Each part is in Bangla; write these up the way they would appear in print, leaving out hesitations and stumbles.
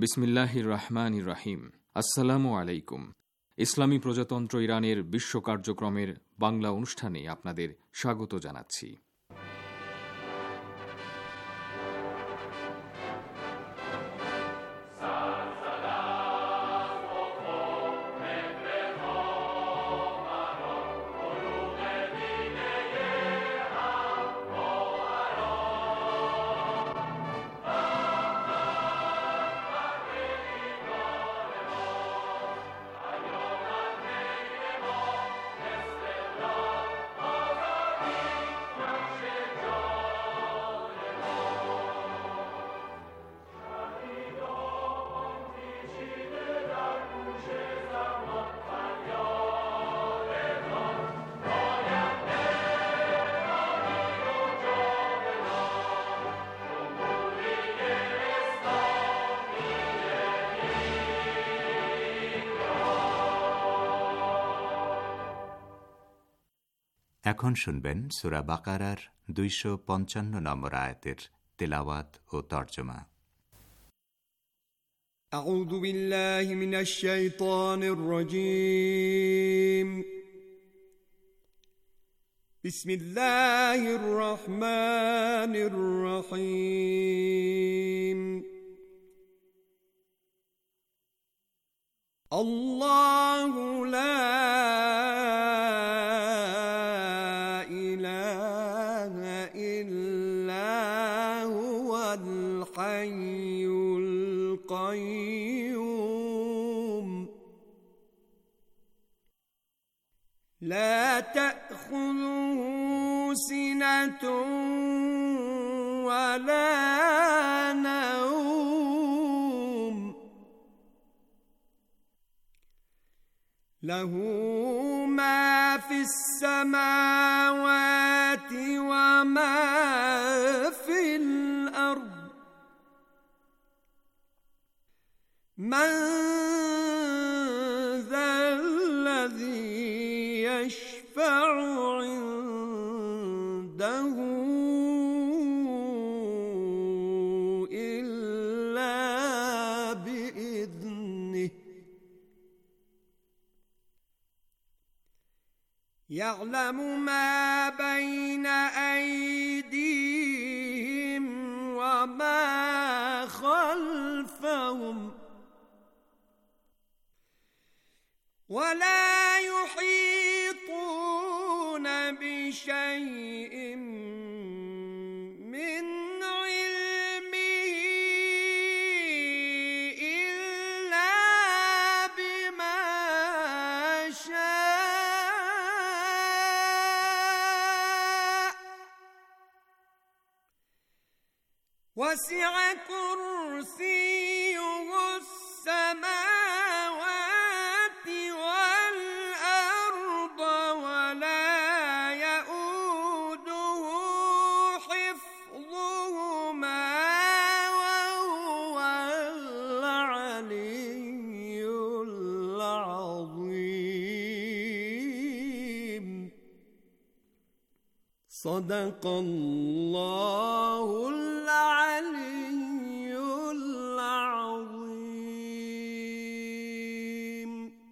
বিসমিল্লাহির রহমানির রহিম। আসসালামু আলাইকুম। ইসলামী প্রজাতন্ত্র ইরানের বিশ্ব কার্যক্রমের বাংলা অনুষ্ঠানে আপনাদের স্বাগত জানাচ্ছি। এখন শুনবেন সূরা বাকারার 255 নম্বর আয়াতের তেলাওয়াত ও তরজমা। আউযু বিল্লাহি মিনাশ শাইতানির রাজীম। বিসমিল্লাহির রহমানির রহিম। আল্লাহু লা لا تأخذه سنة ولا نوم له ما في السماوات وما في الأرض من ذا الذي يشفع عنده إلا بإذنه يعلم ما بين أيديهم وما خلفهم ولا يحيطون بشيء من علمه إلا بما شاء وسع كرسيه السماوات والأرض ولا يؤوده حفظهما وهو العلي العظيم. صدق الله العلي العظيم.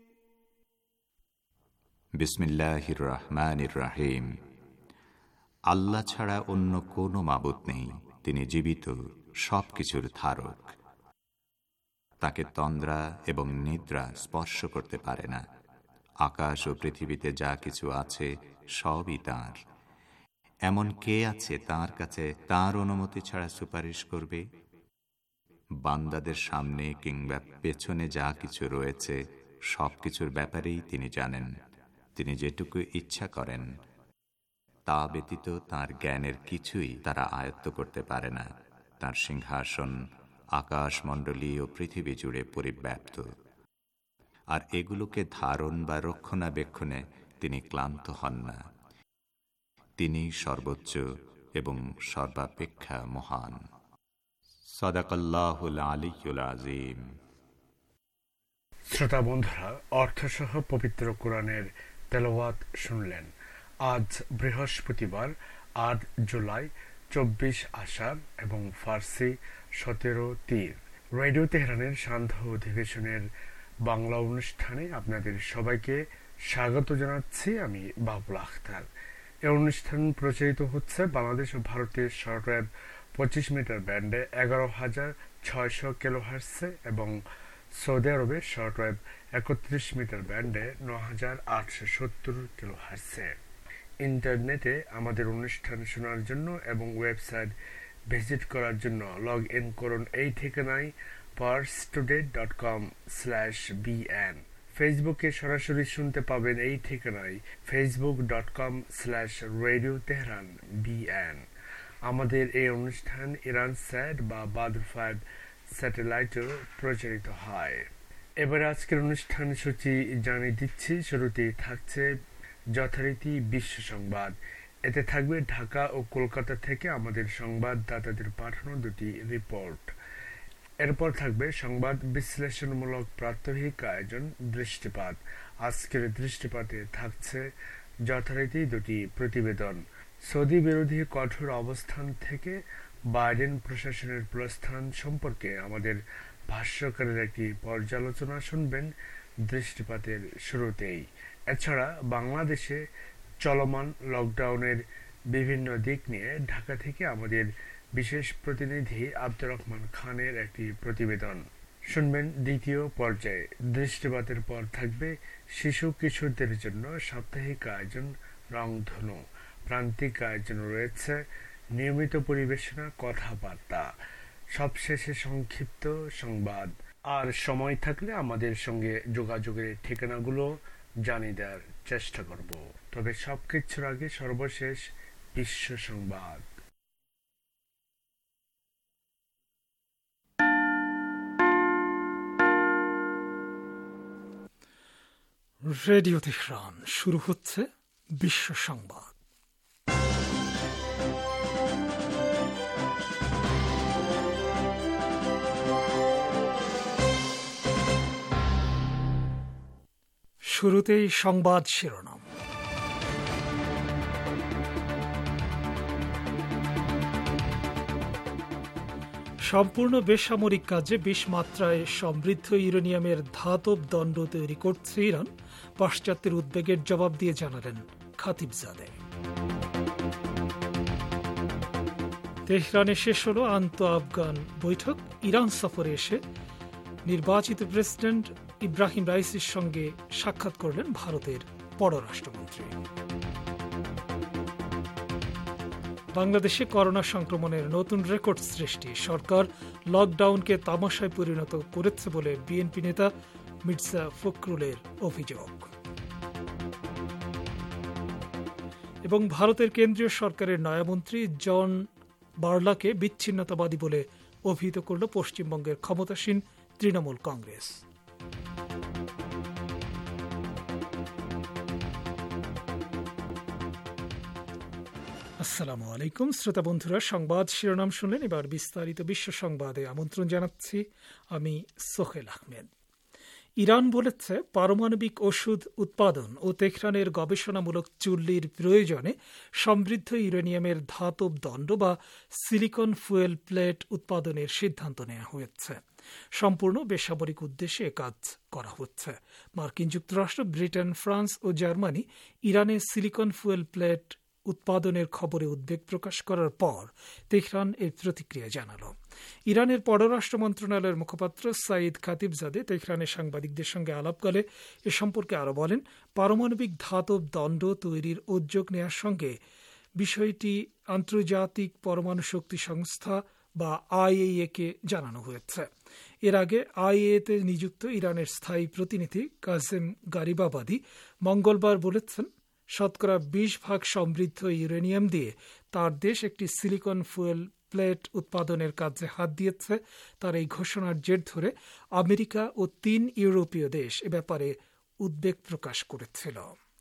বিসমিল্লাহির রহমানির রহিম। আল্লাহ ছাড়া অন্য কোনো মাবুদ নেই, তিনি জীবিত, সবকিছুর ধারক। তাকে তন্দ্রা এবং নিদ্রা স্পর্শ করতে পারে না। আকাশ ও পৃথিবীতে যা কিছু আছে সবই তাঁর। এমন কে আছে তাঁর কাছে তাঁর অনুমতি ছাড়া সুপারিশ করবে? বান্দাদের সামনে কিংবা পেছনে যা কিছু রয়েছে সবকিছুর ব্যাপারেই তিনি জানেন। তিনি যেটুকু ইচ্ছা করেন তা ব্যতীত তাঁর জ্ঞানের কিছুই তারা আয়ত্ত করতে পারে না। তাঁর সিংহাসন আকাশমণ্ডলী ও পৃথিবী জুড়ে পরিব্যাপ্ত, আর এগুলোকে ধারণ বা রক্ষণাবেক্ষণে তিনি ক্লান্ত হন না। তিনি সর্বোচ্চ এবং সর্বাপেক্ষা মহান। সাদাকাল্লাহুল আলিয়্যুল আযীম। শ্রোতা বন্ধুরা, অর্থসহ পবিত্র কোরআনের তেলাওয়াত শুনলেন। আজ বৃহস্পতিবার ৮ জুলাই, ২৪ আষাঢ় এবং ফার্সি ১৭ তীর। রেডিও তেহরানের সান্ধ্য অধিবেশনের বাংলা অনুষ্ঠানে আপনাদের সবাইকে স্বাগত জানাচ্ছি। আমি বাবুল আখতার। এই অনুষ্ঠান প্রচারিত হচ্ছে বাংলাদেশ ও ভারতের শর্টওয়েভ 25 মিটার ব্যান্ডে 11,600 কিলোহার্টজে এবং সৌদি আরবে শর্টওয়েভ 31 মিটার ব্যান্ডে 9,870 কিলোহার্টজে। ইন্টারনেটে আমাদের অনুষ্ঠান শোনার জন্য এবং ওয়েবসাইট ভিজিট করার জন্য লগ ইন করুন এই ঠিকানায় parstoday.com/bn। ফেসবুকে সরাসরি শুনতে পাবেন এই ঠিকানায় facebook.com/radio tehran bn। আমাদের এই অনুষ্ঠান ইরান স্যাট বা বাদর 5 স্যাটেলাইটেও প্রচারিত হয়। এবার আজকের অনুষ্ঠান সূচি জানিয়ে দিচ্ছি। শুরুতেই থাকছে যথারীতি বিশ্ব সংবাদ। এতে থাকবে ঢাকা ও কলকাতা থেকে আমাদের সংবাদদাতাদের পাঠানো দুটি রিপোর্ট। এরপর থাকবে সংবাদ বিশ্লেষণমূলক প্রাত্যহিক আয়োজন দৃষ্টিপাত। আজকের দৃষ্টিপাতে থাকছে যথারীতি দুটি প্রতিবেদন। সৌদি বিরোধী কঠোর অবস্থান থেকে বাইডেন প্রশাসনের প্রস্থান সম্পর্কে আমাদের ভাষ্যকারের একটি পর্যালোচনা শুনবেন দৃষ্টিপাতের শুরুতেই। এছাড়া বাংলাদেশে চলমান লকডাউনের বিভিন্ন দিক নিয়ে ঢাকা থেকে আমাদের বিশেষ প্রতিনিধি আব্দুর রহমান খানের একটি প্রতিবেদন শুনবেন দ্বিতীয় পর্যায়ে। দৃষ্টিপাতের পর থাকবে শিশু কিশোরদের জন্য সাপ্তাহিক আয়োজন রংধনু। প্রান্তিক আয়োজন রয়েছে নিয়মিত পরিবেশনা, কথাবার্তা, সবশেষে সংক্ষিপ্ত সংবাদ। আর সময় থাকলে আমাদের সঙ্গে যোগাযোগের ঠিকানাগুলো জানিয়ে দেওয়ার চেষ্টা করব। তবে সবকিছুর আগে সর্বশেষ বিশ্ব সংবাদ। রেডিও তেহরান, শুরু হচ্ছে বিশ্ব সংবাদ। শুরুতেই সংবাদ শিরোনাম। সম্পূর্ণ বেসামরিক কাজে 20 মাত্রায় সমৃদ্ধ ইউরেনিয়ামের ধাতব দণ্ড তৈরি করছে ইরান। পাশ্চাত্যের উদ্বেগের জবাব দিয়ে জানালেন খাতিবজাদে। তেহরানে শেষ হল আন্তঃ আফগান বৈঠক। ইরান সফরে এসে নির্বাচিত প্রেসিডেন্ট ইব্রাহিম রাইসির সঙ্গে সাক্ষাৎ করলেন ভারতের পররাষ্ট্রমন্ত্রী। বাংলাদেশে করোনা সংক্রমণের নতুন রেকর্ড সৃষ্টি। সরকার লকডাউনকে তামাশায় পরিণত করেছে বলে বিএনপি নেতা মির্জা ফখরুলের অভিযোগ। এবং ভারতের কেন্দ্রীয় সরকারের নয়ামন্ত্রী জন বার্লাকে বিচ্ছিন্নতাবাদী বলে অভিহিত করল পশ্চিমবঙ্গের ক্ষমতাসীন তৃণমূল কংগ্রেস। আসসালামু আলাইকুম শ্রোতা বন্ধুরা, সংবাদ শিরোনাম শুনলেন। এবার বিস্তারিত বিশ্ব সংবাদে আমন্ত্রণ জানাচ্ছি আমি সোহেল আহমেদ। ইরান বলেছে পারমাণবিক ওষুধ উৎপাদন ও তেহরানের গবেষণামূলক চুল্লির প্রয়োজনে সমৃদ্ধ ইউরেনিয়ামের ধাতব দণ্ড বা সিলিকন ফুয়েল প্লেট উৎপাদনের সিদ্ধান্ত নেওয়া হয়েছে। সম্পূর্ণ বেসামরিক উদ্দেশ্যে কাজ করা হচ্ছে। মার্কিন যুক্তরাষ্ট্র, ব্রিটেন, ফ্রান্স ও জার্মানি ইরানে সিলিকন ফুয়েল প্লেট উৎপাদনের খবরে উদ্বেগ প্রকাশ করার পর তেহরান এর প্রতিক্রিয়া জানাল। ইরানের পররাষ্ট্র মন্ত্রণালয়ের মুখপাত্র সাইদ খাতিবজাদে তেহরানের সাংবাদিকদের সঙ্গে আলাপকালে এ সম্পর্কে আরও বলেন, পারমাণবিক ধাতব দণ্ড তৈরির উদ্যোগ নেওয়ার সঙ্গে বিষয়টি আন্তর্জাতিক পরমাণু শক্তি সংস্থা বা আইএইএ কে জানানো হয়েছে। এর আগে আইএইএ-তে নিযুক্ত ইরানের স্থায়ী প্রতিনিধি কাজেম গারিবাবাদি মঙ্গলবার বলেছেন, শতকরা 20% সমৃদ্ধ ইউরেনিয়াম দিয়ে তার দেশ একটি সিলিকন ফুয়েল প্লেট উৎপাদনের কাজে হাত দিয়েছে। তার এই ঘোষণার জের ধরে আমেরিকা ও 3 ইউরোপীয় দেশ এ ব্যাপারে উদ্বেগ প্রকাশ করেছিল।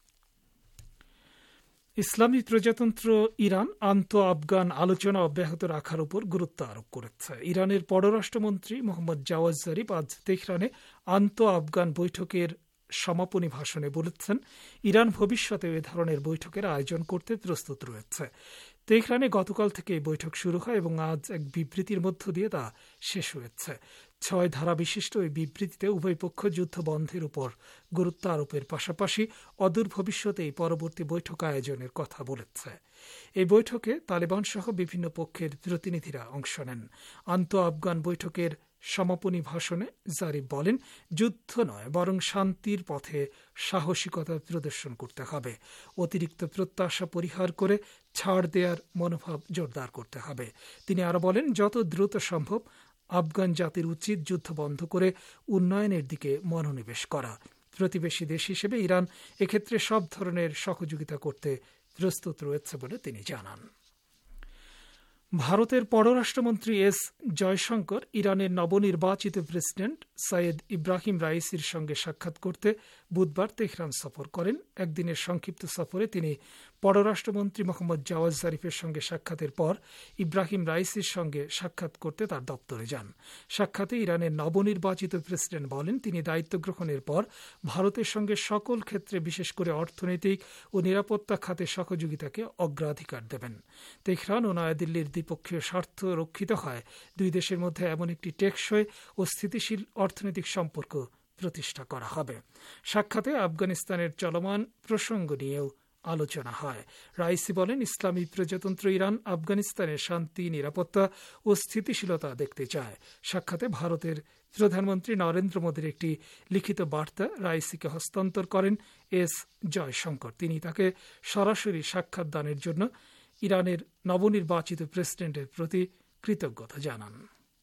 ইসলামী প্রজাতন্ত্র ইরান আন্তঃ আফগান আলোচনা অব্যাহত রাখার উপর গুরুত্ব আরোপ করেছে। ইরানের পররাষ্ট্রমন্ত্রী মোহাম্মদ জাওয়াদ জারিফ আজ তেহরানে আন্তঃ আফগান বৈঠকের সমাপনী ভাষণে বলেছেন, ইরান ভবিষ্যতে এ ধরনের বৈঠকের আয়োজন করতে প্রস্তুত রয়েছে। তেহরানে গতকাল থেকে এই বৈঠক শুরু হয় এবং আজ এক বিবৃতির মধ্য দিয়ে তা শেষ হয়েছে। 6 ধারা বিশিষ্ট এই বিবৃতিতে উভয় পক্ষ যুদ্ধ বন্ধের উপর গুরুত্ব আরোপের পাশাপাশি অদূর ভবিষ্যতে এই পরবর্তী বৈঠক আয়োজনের কথা বলেছে। এই বৈঠকে তালেবান সহ বিভিন্ন পক্ষের প্রতিনিধিরা অংশ নেন। আন্তঃ-আফগান বৈঠকের সমাপনী ভাষণে জারিফ বলেন, যুদ্ধ নয় বরং শান্তির পথে সাহসিকতা প্রদর্শন করতে হবে। অতিরিক্ত প্রত্যাশা পরিহার করে ছাড় দেওয়ার মনোভাব জোরদার করতে হবে। তিনি আরো বলেন, যত দ্রুত সম্ভব আফগান জাতির উচিত যুদ্ধ বন্ধ করে উন্নয়নের দিকে মনোনিবেশ করা। প্রতিবেশী দেশ হিসেবে ইরান এক্ষেত্রে সব ধরনের সহযোগিতা করতে প্রস্তুত রয়েছে বলে তিনি জানান। ভারতের পররাষ্ট্রমন্ত্রী এস জয়শঙ্কর ইরানের নবনির্বাচিত প্রেসিডেন্ট সৈয়দ ইব্রাহিম রাইসির সঙ্গে সাক্ষাৎ করতে বুধবার তেহরান সফর করেন। একদিনের সংক্ষিপ্ত সফরে তিনি পররাষ্ট্রমন্ত্রী মোহাম্মদ জাওয়াদ জারিফের সঙ্গে সাক্ষাতের পর ইব্রাহিম রাইসির সঙ্গে সাক্ষাৎ করতে তার দপ্তরে যান। সাক্ষাতে ইরানের নবনির্বাচিত প্রেসিডেন্ট বলেন, তিনি দায়িত্ব গ্রহণের পর ভারতের সঙ্গে সকল ক্ষেত্রে বিশেষ করে অর্থনৈতিক ও নিরাপত্তা খাতে সহযোগিতাকে অগ্রাধিকার দেবেন। তেহরান ও নয়াদিল্লির দ্বিপক্ষীয় স্বার্থ রক্ষিত হয় দুই দেশের মধ্যে এমন একটি টেকসই ও স্থিতিশীল অর্থনৈতিক সম্পর্ক প্রতিষ্ঠা করা হবে। সাক্ষাতে আফগানিস্তানের চলমান প্রসঙ্গ নিয়েও আলোচনা হয়। রাইসি বলেন, ইসলামী প্রজাতন্ত্র ইরান আফগানিস্তানের শান্তি, নিরাপত্তা ও স্থিতিশীলতা দেখতে চায়। সাক্ষাতে ভারতের প্রধানমন্ত্রী নরেন্দ্র মোদীর একটি লিখিত বার্তা রাইসিকে হস্তান্তর করেন এস জয়শঙ্কর। তিনি তাকে সরাসরি সাক্ষাৎ দানের জন্য ইরানের নবনির্বাচিত প্রেসিডেন্টের প্রতি কৃতজ্ঞতা জানান।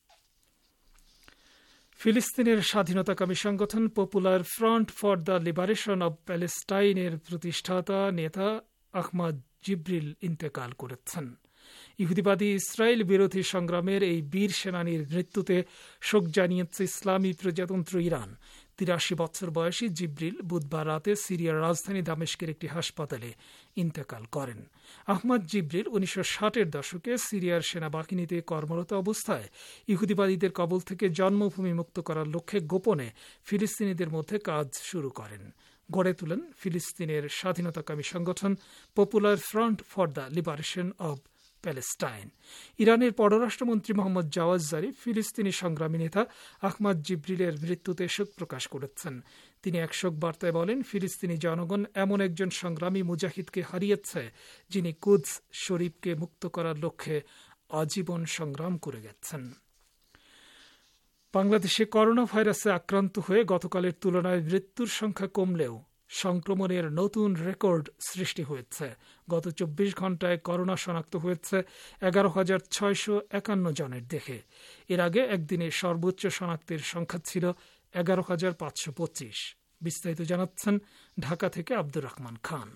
ফিলিস্তিনের স্বাধীনতাকামী সংগঠন popular front for the liberation of প্যালেস্টাইনের প্রতিষ্ঠাতা নেতা আহমদ জিব্রিল ইন্তেকাল করেছেন। ইহুদিবাদী ইসরায়েল বিরোধী সংগ্রামের এই বীর সেনানীর মৃত্যুতে শোক জানিয়েছে ইসলামী প্রজাতন্ত্র ইরান। 83 বছর বয়সী জিব্রিল বুধবার রাতে সিরিয়ার রাজধানী দামেস্কের একটি হাসপাতালে ইন্তেকাল করেন। আহমদ জিব্রিল 1960-এর দশকে সিরিয়ার সেনাবাহিনীতে কর্মরত অবস্থায় ইহুদিবাদীদের কবল থেকে জন্মভূমি মুক্ত করার লক্ষ্যে গোপনে ফিলিস্তিনিদের মধ্যে কাজ শুরু করেন। গড়ে তোলেন ফিলিস্তিনের স্বাধীনতাকামী সংগঠন popular front for the liberation of Palestine. ইরানের পররাষ্ট্রমন্ত্রী মোহাম্মদ জাওয়াদ জারিফ ফিলিস্তিনি সংগ্রামী নেতা আহমদ জিব্রিলের মৃত্যুতে শোক প্রকাশ করেছেন। তিনি এক শোক বার্তায় বলেন, ফিলিস্তিনি জনগণ এমন একজন সংগ্রামী মুজাহিদকে হারিয়েছে যিনি কুদস শরীফকে মুক্ত করার লক্ষ্যে আজীবন সংগ্রাম করে গেছেন। বাংলাদেশে করোনা ভাইরাসে আক্রান্ত হয়ে গতকালের তুলনায় মৃত্যুর সংখ্যা কমলেও সংক্রমণের নতুন রেকর্ড সৃষ্টি হয়েছে। গত 24 ঘণ্টায় করোনা শনাক্ত হয়েছে 11,651 জনের দেহে। এর আগে একদিনে সর্বোচ্চ শনাক্তের সংখ্যা ছিল 11,525। বিস্তারিত জানাচ্ছেন ঢাকা থেকে আব্দুর রহমান খান।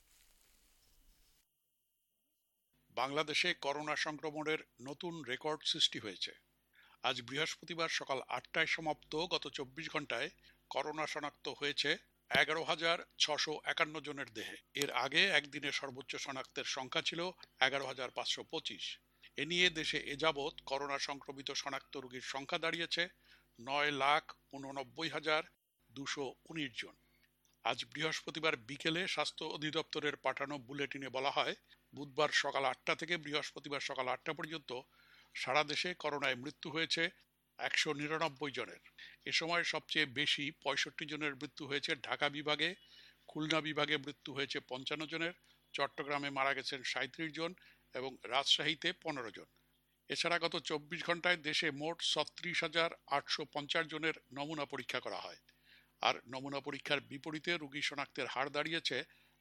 বাংলাদেশে করোনা সংক্রমণের নতুন রেকর্ড সৃষ্টি হয়েছে। আজ বৃহস্পতিবার সকাল 8টায় সমাপ্ত গত 24 ঘণ্টায় করোনা শনাক্ত হয়েছে 11,651 জনের দেহে। এর আগে একদিনে সর্বোচ্চ শনাক্তের সংখ্যা ছিল 11,525। এ নিয়ে দেশে এযাবৎ করোনা সংক্রমিত শনাক্ত রোগীর সংখ্যা দাঁড়িয়েছে 9,89,219 জন। আজ বৃহস্পতিবার বিকেলে স্বাস্থ্য অধিদপ্তরের পাঠানো বুলেটিনে বলা হয়, বুধবার সকাল 8টা থেকে বৃহস্পতিবার সকাল 8টা পর্যন্ত সারা দেশে করোনায় মৃত্যু হয়েছে 199 জনের। এ সময় সবচেয়ে বেশি 65 জনের মৃত্যু হয়েছে ঢাকা বিভাগে, খুলনা বিভাগে মৃত্যু হয়েছে 55 জনের, চট্টগ্রামে মারা গেছেন 37 জন এবং রাজশাহীতে 15 জন। এছাড়া গত 24 ঘণ্টায় দেশে মোট 36,850 জনের নমুনা পরীক্ষা করা হয়। আর নমুনা পরীক্ষার বিপরীতে রোগী শনাক্তের হার দাঁড়িয়েছে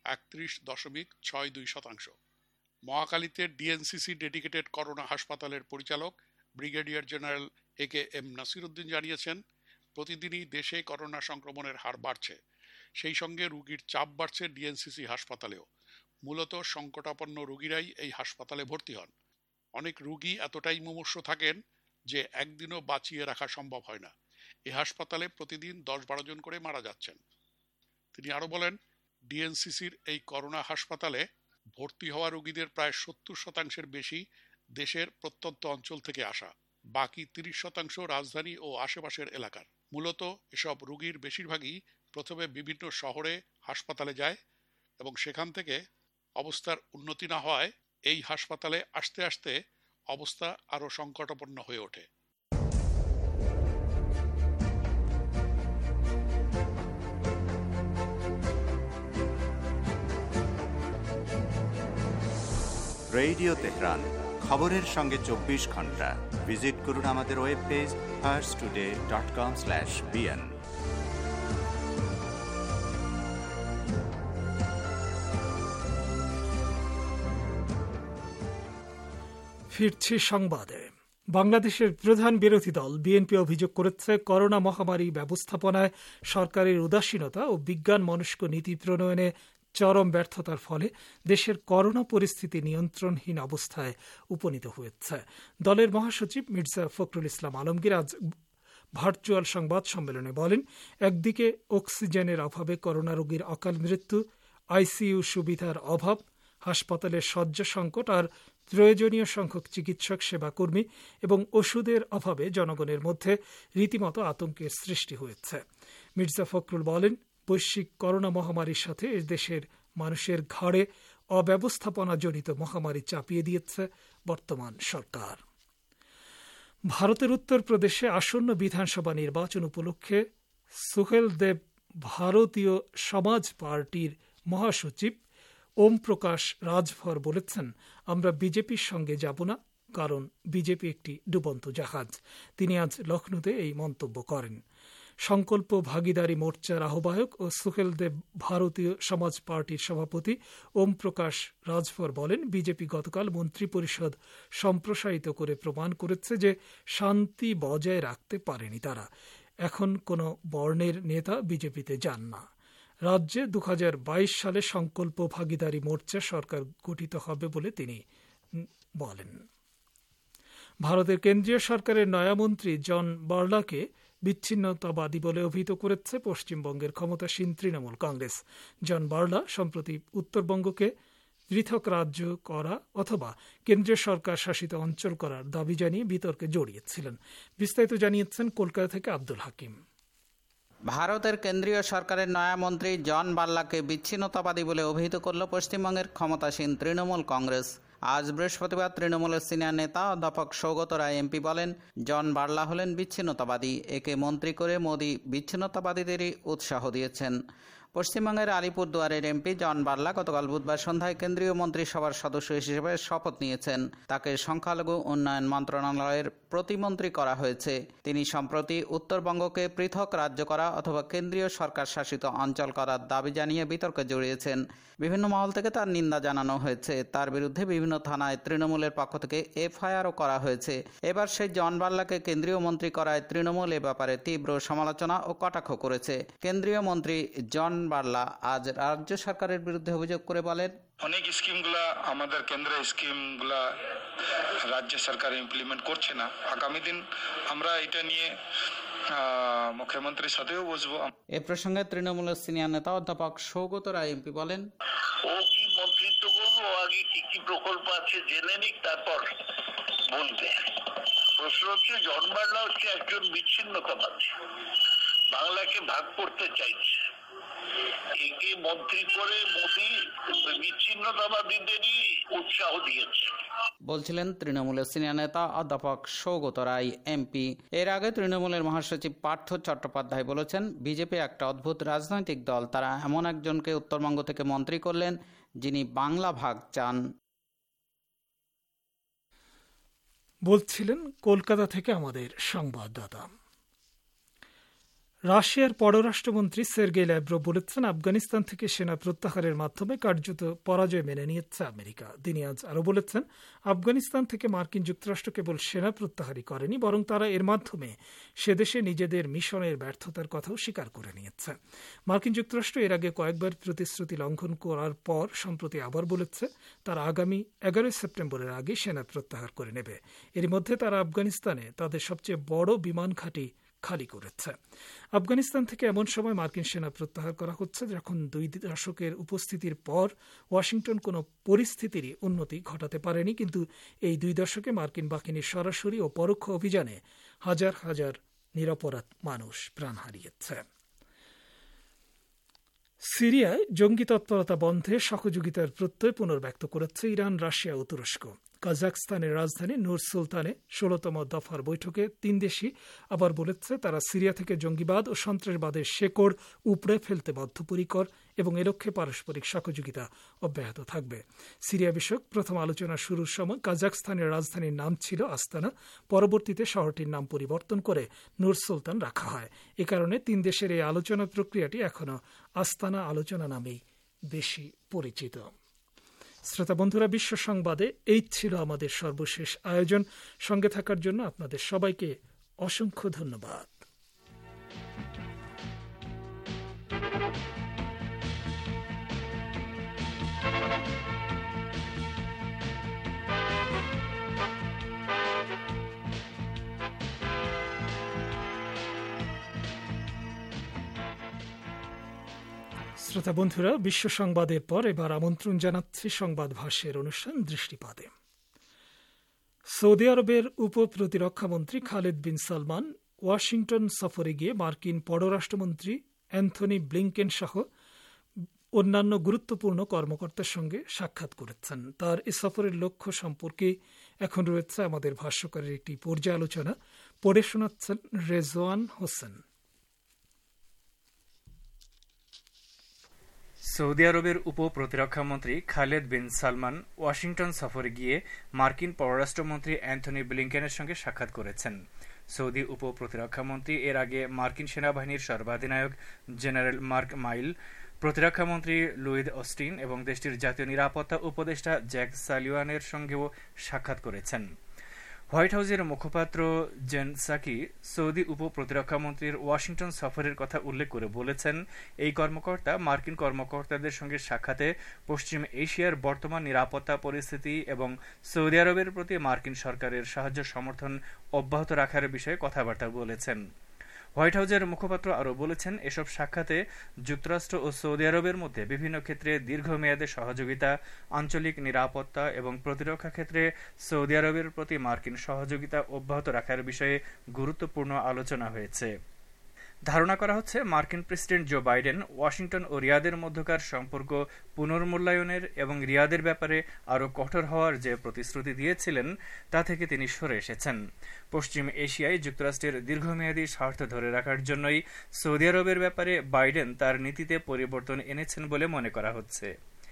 31.62%। মহাখালীতে ডিএনসিসি ডেডিকেটেড করোনা হাসপাতালের পরিচালক brigadier general AKM Nasir Uddin জানিয়েছেন, প্রতিদিনই দেশে করোনা সংক্রমণের হার বাড়ছে। সেই সঙ্গে রোগীর চাপ বাড়ছে ডিএনসিসি হাসপাতালেও। মূলত সংকটাপন্ন রোগীরাই এই হাসপাতালে ভর্তি হন। অনেক রোগী এতটাই মুমূর্ষু থাকেন যে একদিনও বাঁচিয়ে রাখা সম্ভব হয় না। এই হাসপাতালে প্রতিদিন 10-12 জন করে মারা যাচ্ছেন। তিনি আরো বলেন, ডিএনসিসির এই করোনা হাসপাতালে ভর্তি হওয়া রোগীদের প্রায় 70% বেশি দেশের প্রত্যন্ত অঞ্চল থেকে আসা, বাকি 30% রাজধানী ও আশেপাশের এলাকার। মূলত এসব রোগীর বেশিরভাগই প্রথমে বিভিন্ন শহরে হাসপাতালে যায় এবং সেখান থেকে অবস্থার উন্নতি না হওয়ায় এই হাসপাতালে আসতে আসতে অবস্থা আরো সংকটাপন্ন হয়ে ওঠে। রেডিও তেহরান, খবরের সঙ্গে 24 ঘন্টা। ভিজিট করুন আমাদের ওয়েব পেজ parstoday.com/bn। ফিরছি সংবাদে। বাংলাদেশের প্রধান বিরোধী দল বিএনপি অভিযোগ করেছে, করোনা মহামারী ব্যবস্থাপনায় সরকারের উদাসীনতা ও বিজ্ঞান মনস্ক নীতি প্রণয়নে চরম ব্যর্থতার ফলে দেশের করোনা পরিস্থিতি নিয়ন্ত্রণহীন অবস্থায় উপনীত হয়েছে। দলের মহাসচিব মির্জা ফখরুল ইসলাম আলমগীর আজ ভার্চুয়াল সংবাদ সম্মেলনে বলেন, একদিকে অক্সিজেনের অভাবে করোনা রোগীর অকাল মৃত্যু, আইসিইউ সুবিধার অভাব, হাসপাতালের শয্যা সংকট আর প্রয়োজনীয় সংখ্যক চিকিৎসক সেবাকর্মী এবং ওষুধের অভাবে জনগণের মধ্যে রীতিমতো আতঙ্কের সৃষ্টি হয়েছে। মির্জা ফখরুল বলেন, বৈশ্বিক করোনা মহামারীর সাথে দেশের মানুষের ঘাড়ে অব্যবস্থাপনাজনিত মহামারী চাপিয়ে দিয়েছে বর্তমান সরকার। ভারতের উত্তরপ্রদেশে আসন্ন বিধানসভা নির্বাচন উপলক্ষে সুহেল দেব ভারতীয় সমাজ পার্টির মহাসচিব ওম প্রকাশ রাজভর বলেছেন, আমরা বিজেপির সঙ্গে যাব না, কারণ বিজেপি একটি ডুবন্ত জাহাজ। তিনি আজ লখনৌতে এই মন্তব্য করেন। সংকল্প ভাগিদারি মোর্চার আহ্বায়ক ও সুহেল দেব ভারতীয় সমাজ পার্টির সভাপতি ওম প্রকাশ রাজভর বলেন, বিজেপি গতকাল মন্ত্রিপরিষদ সম্প্রসারিত করে প্রমাণ করেছে যে শান্তি বজায় রাখতে পারেনি তারা। এখন কোনো বর্ণের নেতা বিজেপিতে যান না। রাজ্যে 2022 সালে সংকল্প ভাগিদারি মোর্চা সরকার গঠিত হবে বলে তিনি বলেন। ভারতের কেন্দ্রীয় সরকারের নয়ামন্ত্রী জন বার্লাকে বিচ্ছিন্নতাবাদী বলে অভিহিত করেছে পশ্চিমবঙ্গের ক্ষমতাসীন তৃণমূল কংগ্রেস। জন বার্লা সম্প্রতি উত্তরবঙ্গকে পৃথক রাজ্য করা অথবা কেন্দ্রীয় সরকার শাসিত অঞ্চল করার দাবি জানিয়ে বিতর্কে জড়িয়েছিলেন। বিস্তারিত জানিয়েছেন কলকাতা থেকে আব্দুল হাকিম। ভারতের কেন্দ্রীয় সরকারের নয়ামন্ত্রী জন বার্লাকে বিচ্ছিন্নতাবাদী বলে অভিহিত করল পশ্চিমবঙ্গের ক্ষমতাসীন তৃণমূল কংগ্রেস। আজ বৃহস্পতিবার তৃণমূলের সিনিয়র নেতা অধ্যাপক সৌগত রায় এমপি বলেন, জন বার্লা হলেন বিচ্ছিন্নতাবাদী। একে মন্ত্রী করে মোদি বিচ্ছিন্নতাবাদীদেরই উৎসাহ দিয়েছেন। পশ্চিমবঙ্গের আলিপুরদুয়ারের এমপি জন বার্লা গতকাল বুধবার সন্ধ্যায় কেন্দ্রীয় মন্ত্রিসভার সদস্য হিসেবে শপথ নিয়েছেন। তাকে সংখ্যালঘু উন্নয়ন মন্ত্রণালয়ের প্রতিমন্ত্রী করা হয়েছে। তিনি সম্প্রতি উত্তরবঙ্গকে পৃথক রাজ্য করা অথবা কেন্দ্রীয় সরকার শাসিত অঞ্চল করার দাবি জানিয়ে বিতর্কে জড়িয়েছেন। বিভিন্ন মহল থেকে তার নিন্দা জানানো হয়েছে। তার বিরুদ্ধে বিভিন্ন থানায় তৃণমূলের পক্ষ থেকে এফআইআরও করা হয়েছে। এবার সেই জন বার্লাকে কেন্দ্রীয় মন্ত্রী করায় তৃণমূল এ ব্যাপারে তীব্র সমালোচনা ও কটাক্ষ করেছে। কেন্দ্রীয় মন্ত্রী জন বার্লা আজ রাজ্য সরকারের বিরুদ্ধে অভিযোগ করে বলেন, অনেক স্কিমগুলা আমাদের কেন্দ্রের স্কিমগুলা রাজ্য সরকার ইমপ্লিমেন্ট করছে না। আগামী দিন আমরা এটা নিয়ে মুখ্যমন্ত্রীর সাথেও বসবো। এ প্রসঙ্গে তৃণমূলের সিনিয়র নেতা অধ্যাপক সৌগত রায় এমপি বলেন, ও কি মন্ত্রিত্ব করবো, আগে কি কি প্রকল্প আছে জেনে নিক, তারপর বলবে। প্রশ্ন হচ্ছে, জন বার্লা হচ্ছে একজন বিচ্ছিন্নতাবাদী, বাংলাকে ভাগ করতে চাইছে। একে মন্ত্রী করে মোদি বিচ্ছিন্নতাবাদীদেরই উৎসাহ দিয়েছে বলছিলেন তৃণমূলের সিনিয়র নেতা অধ্যাপক সৌগত রায় এমপি। এর আগে তৃণমূলের মহাসচিব পার্থ চট্টোপাধ্যায় বলেছেন, বিজেপি একটা অদ্ভুত রাজনৈতিক দল। তারা এমন একজনকে উত্তরবঙ্গ থেকে মন্ত্রী করলেন যিনি বাংলা ভাগ চান। বলছিলেন কলকাতা থেকে আমাদের সংবাদদাতা। রাশিয়ার পররাষ্ট্রমন্ত্রী সের্গেই ল্যাভরভ বলেছেন, আফগানিস্তান থেকে সেনা প্রত্যাহারের মাধ্যমে কার্যত পরাজয় মেনে নিয়েছে আমেরিকা। তিনি আজ আরও বলেছেন, আফগানিস্তান থেকে মার্কিন যুক্তরাষ্ট্র কেবল সেনা প্রত্যাহারই করেনি, বরং তারা এর মাধ্যমে সেদেশে নিজেদের মিশনের ব্যর্থতার কথাও স্বীকার করে নিয়েছে। মার্কিন যুক্তরাষ্ট্র এর আগে কয়েকবার প্রতিশ্রুতি লঙ্ঘন করার পর সম্প্রতি আবার বলেছে তারা আগামী 11 সেপ্টেম্বরের আগে সেনা প্রত্যাহার করে নেবে। এর মধ্যে তারা আফগানিস্তানে তাদের সবচেয়ে বড় বিমান ঘাঁটি খালি করেছে। আফগানিস্তান থেকে এমন সময় মার্কিন সেনা প্রত্যাহার করা হচ্ছে যখন 2 দশকের উপস্থিতির পর ওয়াশিংটন কোনো পরিস্থিতিরই উন্নতি ঘটাতে পারেনি, কিন্তু এই 2 দশকে মার্কিন বাহিনীর সরাসরি ও পরোক্ষ অভিযানে হাজার হাজার নিরপরাধ মানুষ প্রাণ হারিয়েছে। সিরিয়ায় জঙ্গি তৎপরতা বন্ধে সহযোগিতার প্রত্যয় পুনর্ব্যক্ত করেছে ইরান, রাশিয়া ও তুরস্ক। কাজাখস্তানের রাজধানী নূর সুলতানে 16তম দফার বৈঠকে 3 দেশই আবার বলেছে তারা সিরিয়া থেকে জঙ্গিবাদ ও সন্ত্রাসবাদের শেকড় উপড়ে ফেলতে বদ্ধপরিকর এবং এ লক্ষ্যে পারস্পরিক সহযোগিতা অব্যাহত থাকবে। সিরিয়া বিষয়ক প্রথম আলোচনা শুরুর সময় কাজাখস্তানের রাজধানীর নাম ছিল আস্তানা, পরবর্তীতে শহরটির নাম পরিবর্তন করে নূর সুলতান রাখা হয়। এ কারণে 3 দেশের এই আলোচনা প্রক্রিয়াটি এখনও আস্তানা আলোচনা নামেই বেশি পরিচিত। শ্রোতা বন্ধুরা, বিশ্ব সংবাদে এই ছিল আমাদের সর্বশেষ আয়োজন। সঙ্গে থাকার জন্য আপনাদের সবাইকে অসংখ্য ধন্যবাদ। শ্রোতা বন্ধুরা, বিশ্ব সংবাদের পর এবার আমন্ত্রণ জানাচ্ছি সংবাদ ভাষ্যের অনুষ্ঠান দৃষ্টিপাতে। সৌদি আরবের উপ প্রতিরক্ষামন্ত্রী খালেদ বিন সালমান ওয়াশিংটন সফরে গিয়ে মার্কিন পররাষ্ট্রমন্ত্রী অ্যান্থনি ব্লিংকেন সহ অন্যান্য গুরুত্বপূর্ণ কর্মকর্তার সঙ্গে সাক্ষাৎ করেছেন। তার এ সফরের লক্ষ্য সম্পর্কে এখন রয়েছে আমাদের ভাষ্যকারের একটি পর্যালোচনা, পড়ে শোনাচ্ছেন রেজওয়ান হোসেন। সৌদি আরবের উপ প্রতিরক্ষামন্ত্রী খালেদ বিন সালমান ওয়াশিংটন সফরে গিয়ে মার্কিন পররাষ্ট্রমন্ত্রী অ্যান্থনি ব্লিংকেনের সঙ্গে সাক্ষাৎ করেছেন। সৌদি উপ প্রতিরক্ষামন্ত্রী এর আগে মার্কিন সেনাবাহিনীর সর্বাধিনায়ক জেনারেল মার্ক মাইল, প্রতিরক্ষামন্ত্রী লুইদ অস্টিন এবং দেশটির জাতীয় নিরাপত্তা উপদেষ্টা জ্যাক সালিওয়ানের সঙ্গেও সাক্ষাৎ করেছেন। হোয়াইট হাউসের মুখপাত্র জেন সাকি সৌদি উপ প্রতিরক্ষামন্ত্রীর ওয়াশিংটন সফরের কথা উল্লেখ করে বলেছেন, এই কর্মকর্তা মার্কিন কর্মকর্তাদের সঙ্গে সাক্ষাতে পশ্চিম এশিয়ার বর্তমান নিরাপত্তা পরিস্থিতি এবং সৌদি আরবের প্রতি মার্কিন সরকারের সাহায্য সমর্থন অব্যাহত রাখার বিষয়ে কথাবার্তা বলেছেন। হোয়াইট হাউসের মুখপাত্র আরও বলেছেন, এসব সাক্ষাতে যুক্তরাষ্ট্র ও সৌদি আরবের মধ্যে বিভিন্ন ক্ষেত্রে দীর্ঘমেয়াদে সহযোগিতা, আঞ্চলিক নিরাপত্তা এবং প্রতিরক্ষা ক্ষেত্রে সৌদি আরবের প্রতি মার্কিন সহযোগিতা অব্যাহত রাখার বিষয়ে গুরুত্বপূর্ণ আলোচনা হয়েছে। ধারণা করা হচ্ছে মার্কিন প্রেসিডেন্ট জো বাইডেন ওয়াশিংটন ও রিয়াদের মধ্যকার সম্পর্ক পুনর্মূল্যায়নের এবং রিয়াদের ব্যাপারে আরও কঠোর হওয়ার যে প্রতিশ্রুতি দিয়েছিলেন তা থেকে তিনি সরে এসেছেন। পশ্চিম এশিয়ায় যুক্তরাষ্ট্রের দীর্ঘমেয়াদী স্বার্থ ধরে রাখার জন্যই সৌদি আরবের ব্যাপারে বাইডেন তার নীতিতে পরিবর্তন এনেছেন বলে মনে করা হচ্ছে।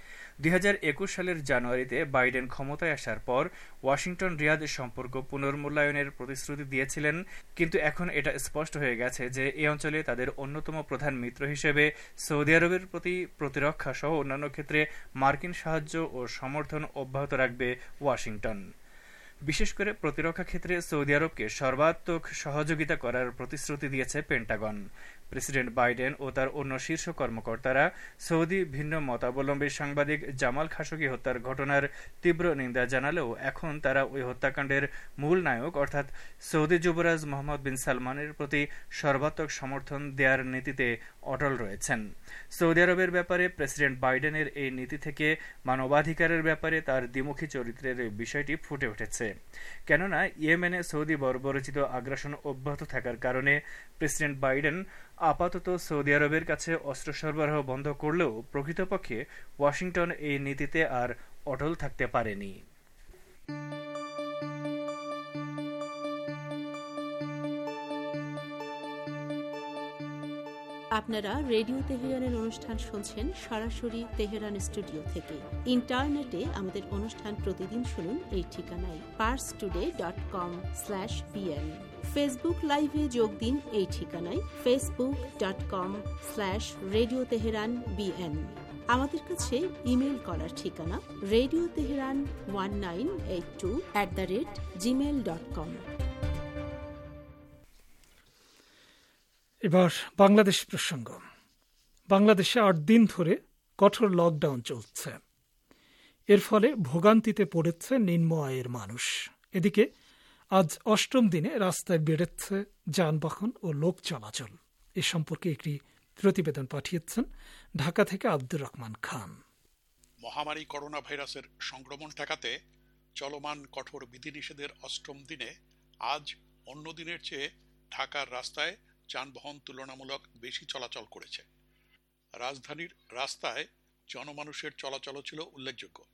2021 সালের জানুয়ারিতে বাইডেন ক্ষমতায় আসার পর ওয়াশিংটন রিয়াদ সম্পর্ক পুনর্মূল্যায়নের প্রতিশ্রুতি দিয়েছিলেন, কিন্তু এখন এটা স্পষ্ট হয়ে গেছে যে এই অঞ্চলে তাদের অন্যতম প্রধান মিত্র হিসেবে সৌদি আরবের প্রতি প্রতিরক্ষা সহ অন্যান্য ক্ষেত্রে মার্কিন সাহায্য ও সমর্থন অব্যাহত রাখবে ওয়াশিংটন। বিশেষ করে প্রতিরক্ষা ক্ষেত্রে সৌদি আরবকে সর্বাত্মক সহযোগিতা করার প্রতিশ্রুতি দিয়েছে পেন্টাগন। প্রেসিডেন্ট বাইডেন ও তার অন্য শীর্ষ কর্মকর্তারা সৌদি ভিন্ন মতাবলম্বী সাংবাদিক জামাল খাশোগি হত্যার ঘটনার তীব্র নিন্দা জানালেও এখন তারা ওই হত্যাকাণ্ডের মূল নায়ক অর্থাৎ সৌদি যুবরাজ মোহাম্মদ বিন সালমানের প্রতি সর্বাত্মক সমর্থন দেওয়ার নীতিতে অটল রয়েছেন। সৌদি আরবের ব্যাপারে প্রেসিডেন্ট বাইডেনের এই নীতি থেকে মানবাধিকারের ব্যাপারে তার দ্বিমুখী চরিত্রের বিষয়টি ফুটে উঠেছে। কেননা ইয়েমেনে সৌদি বর্বরচিত আগ্রাসন অব্যাহত থাকার কারণে প্রেসিডেন্ট বাইডেন আপাতত সৌদি আরবের কাছে অস্ত্র সরবরাহ বন্ধ করলেও প্রকৃতপক্ষে ওয়াশিংটন এই নীতিতে আর অটল থাকতে পারেনি। আপনারা রেডিও তেহরানের অনুষ্ঠান শুনছেন সরাসরি তেহরান স্টুডিও থেকে। ইন্টারনেটে আমাদের অনুষ্ঠান প্রতিদিন শুনুন এই ঠিকানায় parstoday.com/bn। ফেসবুক লাইভে যোগ দিন এই ঠিকানায় facebook.com/radio teheran bn। আমাদের কাছে ইমেল করার ঠিকানা radioteheran1982@gmail.com। এবার বাংলাদেশ প্রসঙ্গ। বাংলাদেশে 8 দিন ধরে কঠোর লকডাউন চলছে। এর ফলে ভোগান্তিতে পড়েছে নিম্ন আয়ের মানুষ। এদিকে আজ 8ম দিনে রাস্তায় বেড়েছে যানবাহন ও লোক চলাচল। এ সম্পর্কে একটি প্রতিবেদন পাঠিয়েছেন ঢাকা থেকে আব্দুর রহমান খান। মহামারী করোনা ভাইরাসের সংক্রমণ ঠেকাতে চলমান কঠোর বিধিনিষেধের 8ম দিনে আজ অন্য দিনের চেয়ে ঢাকার রাস্তায় যানবাহন তুলনামূলক বেশি চলাচল করেছে। রাজধানীর রাস্তায় জনমানুষের চলাচল ছিল উল্লেখযোগ্য।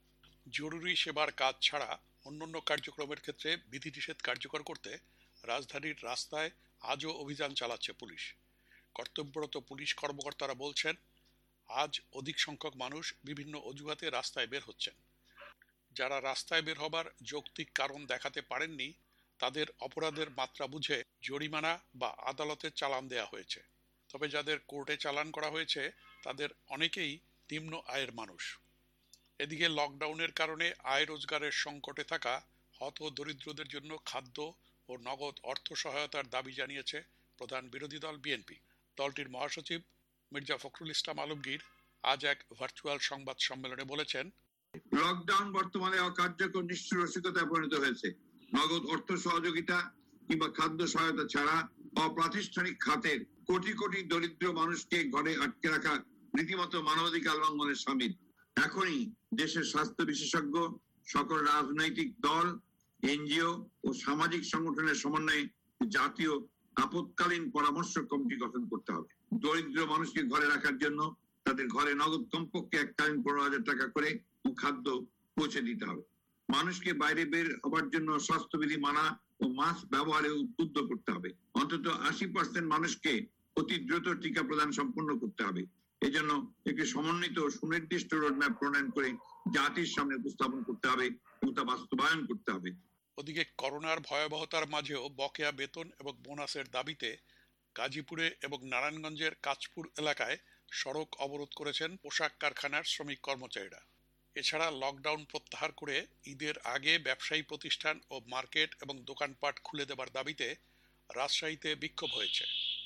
জরুরি সেবার কাজ ছাড়া অন্যান্য কার্যক্রমের ক্ষেত্রে বিধিনিষেধ কার্যকর করতে রাজধানীর রাস্তায় আজও অভিযান চালাচ্ছে পুলিশ। কর্তব্যরত পুলিশ কর্মকর্তারা বলছেন, আজ অধিক সংখ্যক মানুষ বিভিন্ন অজুহাতে রাস্তায় বের হচ্ছেন। যারা রাস্তায় বের হবার যৌক্তিক কারণ দেখাতে পারেননি তাদের অপরাধের মাত্রা বুঝে জরিমানা বা আদালতে চালান দেয়া হয়েছে। তবে যাদের কোর্টে চালান করা হয়েছে তাদের অনেকেই নিম্ন আয়ের মানুষ। এদিকে লকডাউনের কারণে আয় রোজগারের সংকটে থাকা হত দরিদ্রদের জন্য খাদ্য ও নগদ অর্থ সহায়তার দাবি জানিয়েছে প্রধান বিরোধী দল বিএনপি। দলটির মহাসচিব মির্জা ফখরুল ইসলাম আলমগীর আজ এক ভার্চুয়াল সংবাদ সম্মেলনে বলেছেন, লকডাউন বর্তমানে অকার্যকর নিষ্ঠুরসিকতায় পরিণত হয়েছে। নগদ অর্থ সহযোগিতা কিংবা খাদ্য সহায়তা ছাড়া অপ্রাতিষ্ঠানিক খাতের কোটি কোটি দরিদ্র মানুষকে ঘরে আটকে রাখা রীতিমতো মানবাধিকার লঙ্ঘনের শামিল। এখনই দেশের স্বাস্থ্য বিশেষজ্ঞ, সকল রাজনৈতিক দল, এনজিও ও সামাজিক সংগঠনের সমন্বয়ে জাতীয় আপৎকালীন পরামর্শ কমিটি গঠন করতে হবে। দরিদ্র মানুষকে ঘরে রাখার জন্য তাদের ঘরে নগদ কমপক্ষে এককালীন 15,000 টাকা করে খাদ্য পৌঁছে দিতে হবে। মানুষকে বাইরে বের হবার জন্য স্বাস্থ্যবিধি মানা ও মাস্ক ব্যবহারে উদ্বুদ্ধ করতে হবে। অন্তত 80% মানুষকে অতি দ্রুত টিকা প্রদান সম্পন্ন করতে হবে। এজন্য একটি সমন্বিত সুনির্দিষ্ট রোডম্যাপ প্রণয়ন করে জাতির সামনে উপস্থাপন করতে হবে এবং তা বাস্তবায়ন করতে হবে। ওদিকে করোনার ভয়াবহতার মাঝেও বকেয়া বেতন এবং বোনাসের দাবিতে গাজীপুরে এবং নারায়ণগঞ্জের কাঁচপুর এলাকায় সড়ক অবরোধ করেছেন পোশাক কারখানার শ্রমিক কর্মচারীরা। এছাড়া লকডাউন প্রত্যাহার করে ঈদের আগে ব্যবসায়ী প্রতিষ্ঠান ও মার্কেট এবং দোকানপাট খুলে দেবার দাবিতে রাজশাহীতে বিক্ষোভ হয়েছে।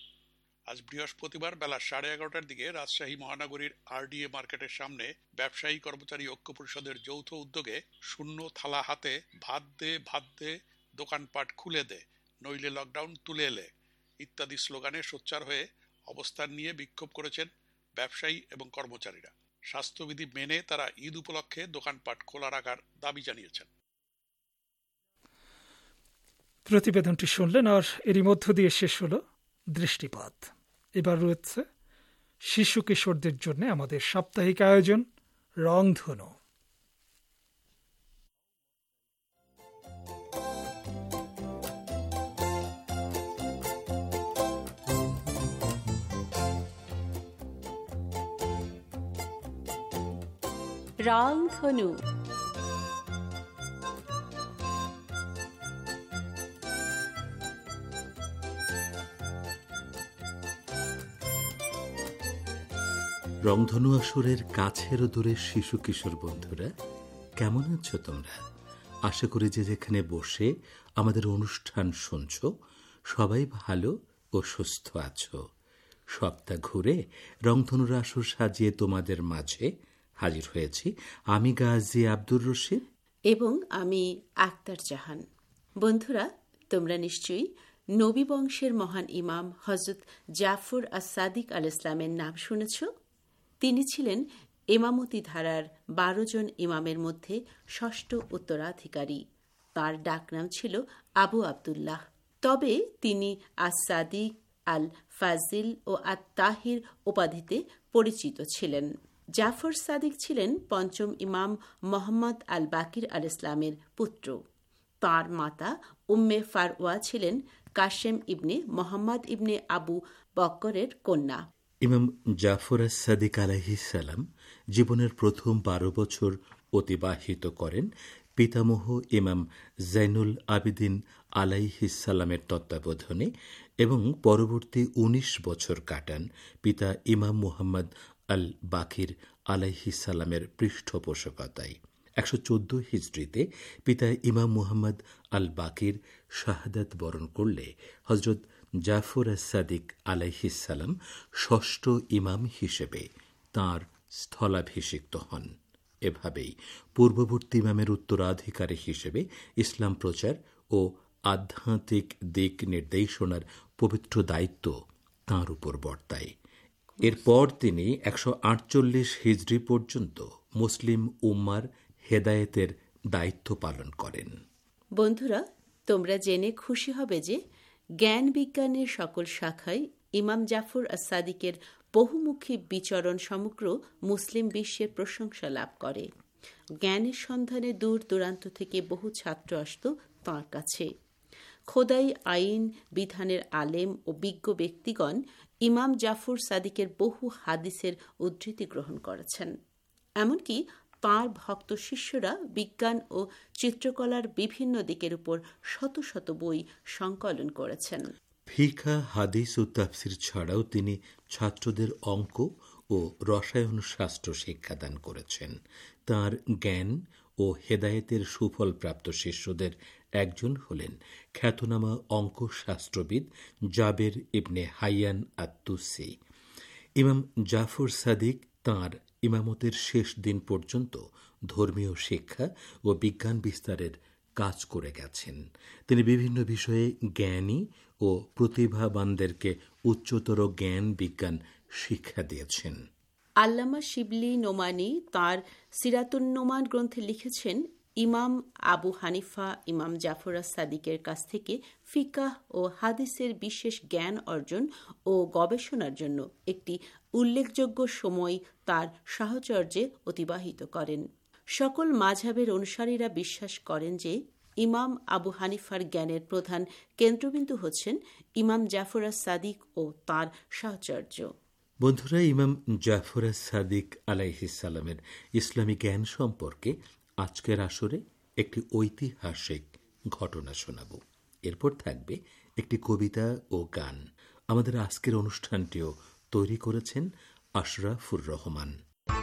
আজ বৃহস্পতিবার বেলা 11:30টার দিকে রাজশাহী মহানগরীর আরডিএ মার্কেটের সামনে ব্যবসায়ী কর্মচারী ঐক্য পরিষদের যৌথ উদ্যোগে শূন্য থালা হাতে ভাত দে দোকানপাট খুলে দে, নইলে লকডাউন তুলে এলে ইত্যাদি স্লোগানে সোচ্চার হয়ে অবস্থান নিয়ে বিক্ষোভ করেছেন ব্যবসায়ী এবং কর্মচারীরা। স্বাস্থ্যবিধি মেনে তারা ঈদ উপলক্ষে দোকানপাট খোলা রাখার দাবি জানিয়েছেন। প্রতিবেদনটি শুনলেন, আর এরই মধ্য দিয়ে শেষ হল দৃষ্টিপাত। এবার রয়েছে শিশু কিশোরদের জন্য আমাদের সাপ্তাহিক আয়োজন রংধনু। রংধনু। রংধনু আসরের কাছের ও দূরের শিশু কিশোর বন্ধুরা, কেমন আছো তোমরা? আশা করি যে যেখানে বসে আমাদের অনুষ্ঠান শুনছ সবাই ভালো ও সুস্থ আছো। সপ্তাহ ঘুরে রংধনুর আসর সাজিয়ে তোমাদের মাঝে হাজির হয়েছি আমি গাজী আব্দুর রশিদ এবং আমি আক্তার জাহান। বন্ধুরা, তোমরা নিশ্চয়ই নবী বংশের মহান ইমাম হযরত জাফর আস-সাদিক আলাইহিস সালামের নাম শুনেছ। তিনি ছিলেন ইমামতি ধারার 12 জন ইমামের মধ্যে ষষ্ঠ উত্তরাধিকারী। তার ডাকনাম ছিল আবু আবদুল্লাহ। তবে তিনি আস-সাদিক, আল ফাজিল ও আত-তাহির উপাধিতে পরিচিত ছিলেন। জাফর সাদিক ছিলেন পঞ্চম ইমাম মোহাম্মদ আল বাকির আলাইহিস সালামের পুত্র। তাঁর মাতা উম্মে ফারওয়া ছিলেন কাশেম ইবনে মোহাম্মদ ইবনে আবু বকরের কন্যা। ইমাম জাফর আস-সাদিক আলাইহিস সালাম জীবনের প্রথম 12 বছর অতিবাহিত করেন পিতামহ ইমাম জাইনুল আবিদিন আলাইহিস সালামের তত্ত্বাবধানে এবং পরবর্তী 19 বছর কাটান পিতা ইমাম মুহাম্মদ আল বাকির আলাইহিস সালামের পৃষ্ঠপোষকতায়। 114 হিজরিতে পিতা ইমাম মুহাম্মদ আল বাকির শাহাদাত বরণ করলে হযরত জাফর আস-সাদিক আলাইহিস সালাম ষষ্ঠ ইমাম হিসেবে তাঁর স্থলাভিষিক্ত হন। এভাবেই পূর্ববর্তী ইমামের উত্তরাধিকারী হিসেবে ইসলাম প্রচার ও আধ্যাত্মিক দিক নির্দেশনার পবিত্র দায়িত্ব তাঁর উপর বর্তায়। এরপর তিনি 148 হিজরি পর্যন্ত মুসলিম উম্মার হেদায়েতের দায়িত্ব পালন করেন। বন্ধুরা, তোমরা জেনে খুশি হবে যে জ্ঞান বিজ্ঞানের সকল শাখায় ইমাম জাফর আস-সাদিকের বহুমুখী বিচরণ সমগ্র মুসলিম বিশ্বের প্রশংসা লাভ করে। জ্ঞানের সন্ধানে দূর দূরান্ত থেকে বহু ছাত্র আসত তাঁর কাছে। খোদাই আইন বিধানের আলেম ও বিজ্ঞ ব্যক্তিগণ ইমাম জাফর সাদিকের বহু হাদিসের উদ্ধৃতি গ্রহণ করেছেন। এমনকি তাঁর ভক্ত শিষ্যরা বিজ্ঞান ও চিত্রকলার বিভিন্ন দিকের উপর শত শত বই সংকলন করেছেন। ফিকা, হাদিস ও তাফসির ছাড়াও তিনি ছাত্রদের অঙ্ক ও রসায়ন শাস্ত্র শিক্ষাদান করেছেন। তাঁর জ্ঞান ও হেদায়েতের সুফল প্রাপ্ত শিষ্যদের একজন হলেন খ্যাতনামা অঙ্ক শাস্ত্রবিদ জাবের ইবনে হাইয়ান আত-তুসি। ইমাম জাফর সাদিক তাঁর ইমামতের শেষ দিন পর্যন্ত ধর্মীয় শিক্ষা ও বিজ্ঞান বিস্তারের কাজ করে গেছেন। তিনি বিভিন্ন বিষয়ে জ্ঞানী ও প্রতিভাবানদেরকে উচ্চতর জ্ঞান বিজ্ঞান শিক্ষা দিয়েছেন। আল্লামা শিবলি নোমানি তাঁর সিরাতুন নোমান গ্রন্থে লিখেছেন, ইমাম আবু হানিফা ইমাম জাফর সাদিকের কাছ থেকে ফিকাহ ও হাদিসের বিশেষ জ্ঞান অর্জন ও গবেষণার জন্য একটি উল্লেখযোগ্য সময় তার সাহচর্যে অতিবাহিত করেন। সকল মাযহাবের অনুসারীরা বিশ্বাস করেন যে ইমাম আবু হানিফার জ্ঞানের প্রধান কেন্দ্রবিন্দু হচ্ছেন ইমাম জাফর সাদিক ও তাঁর সাহচর্য। বন্ধুরা, ইমাম জাফর সাদিক আলাইহিস সালামের ইসলামী জ্ঞান সম্পর্কে আজকের আসরে একটি ঐতিহাসিক ঘটনা শোনাব। এরপর থাকবে একটি কবিতা ও গান। আমাদের আজকের অনুষ্ঠানটিও তৈরি করেছেন আশরাফুর রহমান।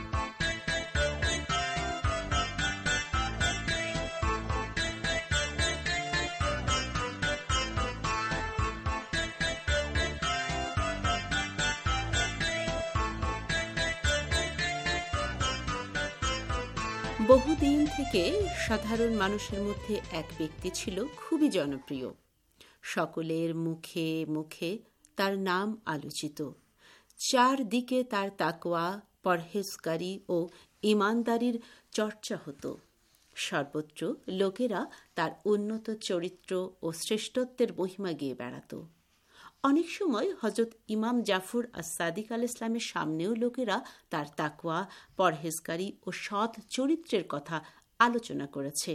বহুদিন থেকে সাধারণ মানুষের মধ্যে এক ব্যক্তি ছিল খুবই জনপ্রিয়। সকলের মুখে মুখে তার নাম আলোচিত। চারদিকে তার তাকওয়া, পরহেজগারি ও ইমানদারির চর্চা হতো। সর্বত্র লোকেরা তার উন্নত চরিত্র ও শ্রেষ্ঠত্বের মহিমা গেয়ে বেড়াত। অনেক সময় হযরত ইমাম জাফর আস-সাদিক আলাইহিস সালামের সামনেও লোকেরা তার তাকওয়া, পরহেজগারি ও সৎ চরিত্রের কথা আলোচনা করেছে।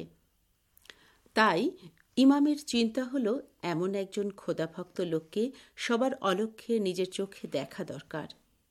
তাই ইমামের চিন্তা হলো, এমন একজন খোদাভক্ত লোককে সবার অলক্ষ্যে নিজের চোখে দেখা দরকার,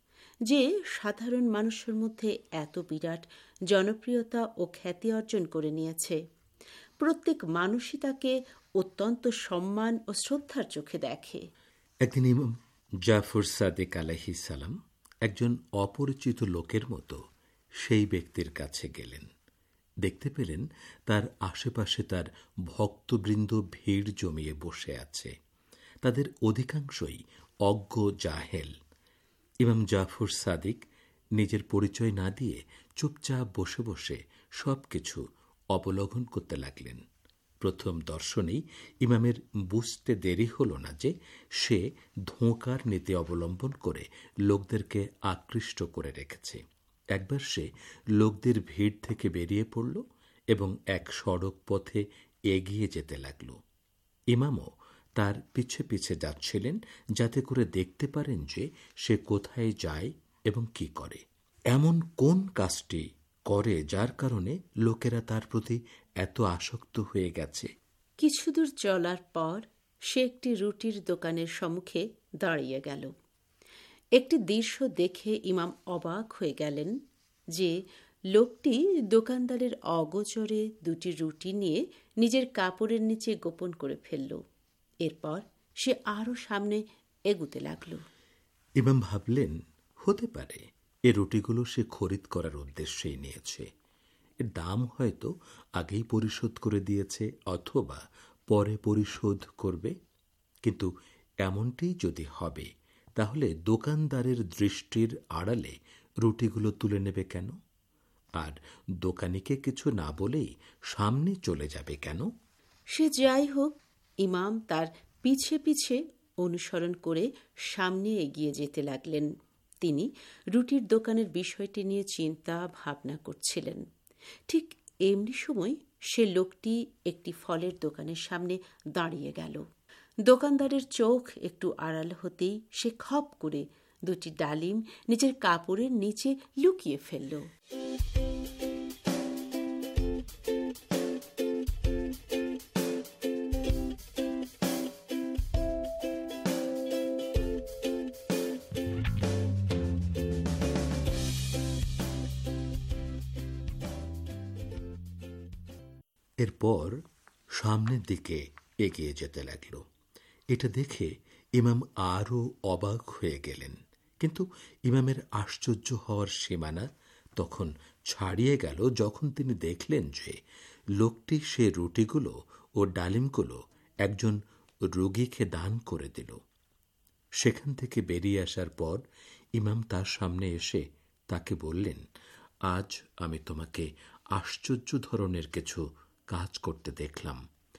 যে সাধারণ মানুষের মধ্যে এত বিরাট জনপ্রিয়তা ও খ্যাতি অর্জন করে নিয়েছে। প্রত্যেক মানুষই তাকে অত্যন্ত সম্মান ও শ্রদ্ধার চোখে দেখে। একদিন ইমাম জাফর সাদিক আলাইহিস সালাম একজন অপরিচিত লোকের মতো সেই ব্যক্তির কাছে গেলেন। দেখতে পেলেন তার আশেপাশে তার ভক্তবৃন্দ ভিড় জমিয়ে বসে আছে। তাদের অধিকাংশই অজ্ঞ জাহেল। ইমাম জাফর সাদিক নিজের পরিচয় না দিয়ে চুপচাপ বসে বসে সবকিছু অবলোকন করতে লাগলেন। প্রথম দর্শনেই ইমামের বুঝতে দেরি হল না যে সে ধোঁকার নীতি অবলম্বন করে লোকদেরকে আকৃষ্ট করে রেখেছে। একবার সে লোকদের ভিড় থেকে বেরিয়ে পড়ল এবং এক সড়ক পথে এগিয়ে যেতে লাগল। ইমামও তার পিছে পিছে যাচ্ছিলেন, যাতে করে দেখতে পারেন যে সে কোথায় যায় এবং কি করে। এমন কোন কাজটি করে যার কারণে লোকেরা তার প্রতি এত আসক্ত হয়ে গেছে। কিছু দূর চলার পর সে একটি রুটির দোকানের সম্মুখে দাঁড়িয়ে গেল। একটি দৃশ্য দেখে ইমাম অবাক হয়ে গেলেন যে লোকটি দোকানদারের অগোচরে দুটি রুটি নিয়ে নিজের কাপড়ের নিচে গোপন করে ফেলল। এরপর সে আরো সামনে এগুতে লাগল। ইমাম ভাবলেন, হতে পারে এ রুটিগুলো সে খরিদ করার উদ্দেশ্যেই নিয়েছে। এর দাম হয়তো আগেই পরিশোধ করে দিয়েছে অথবা পরে পরিশোধ করবে। কিন্তু এমনটি যদি হবে, তাহলে দোকানদারের দৃষ্টির আড়ালে রুটিগুলো তুলে নেবে কেন? আর দোকানিকে কিছু না বলেই সামনে চলে যাবে কেন? সে যাই হোক, ইমাম তার পিছে পিছে অনুসরণ করে সামনে এগিয়ে যেতে লাগলেন। তিনি রুটির দোকানের বিষয়টি নিয়ে চিন্তা ভাবনা করছিলেন। ঠিক এমনি সময় সে লোকটি একটি ফলের দোকানের সামনে দাঁড়িয়ে গেল। দোকানদারের চোখ একটু আড়াল হতেই সে খপ করে দুটি ডালিম নিজের কাপড়ের নিচে লুকিয়ে ফেলল। এরপর সামনের দিকে এগিয়ে যেতে লাগল। এটা দেখে ইমাম আরও অবাক হয়ে গেলেন, কিন্তু ইমামের আশ্চর্য হওয়ার সীমানা তখন ছাড়িয়ে গেল যখন তিনি দেখলেন যে লোকটি সে রুটিগুলো ও ডালিমগুলো একজন রোগীকে দান করে দিল। সেখান থেকে বেরিয়ে আসার পর ইমাম তার সামনে এসে তাকে বললেন, আজ আমি তোমাকে আশ্চর্য ধরনের কিছু কাজ করতে দেখলাম।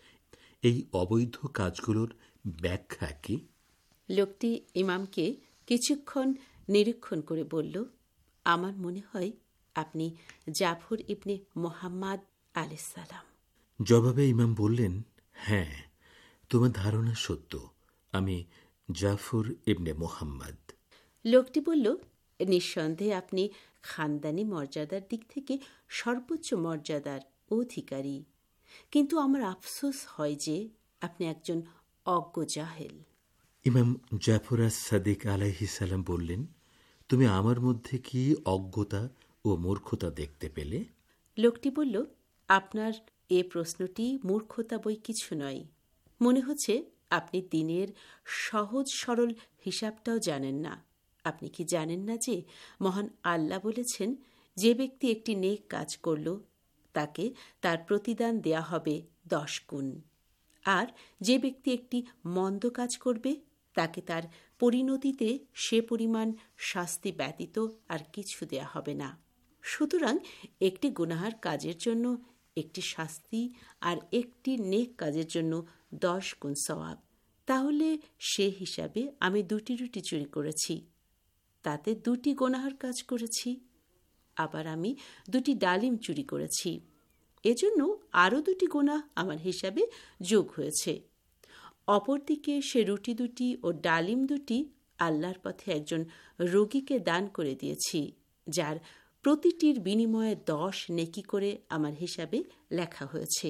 এই অবৈধ কাজগুলোর ব্যাখ্যা কি? লোকটি ইমামকে কিছুক্ষণ নিরীক্ষণ করে বলল, আমার মনে হয় আপনি জাফর ইবনে মোহাম্মদ আলাইহিস সালাম। জবাবে ইমাম বললেন, হ্যাঁ, তোমার ধারণা সত্য, আমি জাফর ইবনে মোহাম্মদ। লোকটি বলল, নিঃসন্দেহে আপনি খানদানি মর্যাদার দিক থেকে সর্বোচ্চ মর্যাদার অধিকারী, কিন্তু আমার আফসোস হয় যে আপনি একজন অজ্ঞ জাহেল। ইমাম জাফর সাদিক আলাইহিস সালাম বললেন, তুমি আমার মধ্যে কি অজ্ঞতা ও মূর্খতা দেখতে পেলে? লোকটি বলল, আপনার এ প্রশ্নটি মূর্খতা বই কিছু নয়। মনে হচ্ছে আপনি দিনের সহজ সরল হিসাবটাও জানেন না। আপনি কি জানেন না যে মহান আল্লাহ বলেছেন, যে ব্যক্তি একটি নেক কাজ করল তাকে তার প্রতিদান দেয়া হবে 10 গুণ, আর যে ব্যক্তি একটি মন্দ কাজ করবে তাকে তার পরিণতিতে সে পরিমাণ শাস্তি ব্যতীত আর কিছু দেয়া হবে না। সুতরাং একটি গুনাহার কাজের জন্য একটি শাস্তি আর একটি নেক কাজের জন্য 10 গুণ সওয়াব। তাহলে সে হিসাবে আমি 2টি রুটি চুরি করেছি, তাতে 2টি গুনাহার কাজ করেছি। আবার আমি 2টি ডালিম চুরি করেছি, এজন্য আরও 2টি গুনাহ আমার হিসাবে যোগ হয়েছে। অপরদিকে সে রুটি 2টি ও ডালিম 2টি আল্লাহর পথে একজন রোগীকে দান করে দিয়েছি, যার প্রতিটির বিনিময়ে 10 নেকি করে আমার হিসাবে লেখা হয়েছে।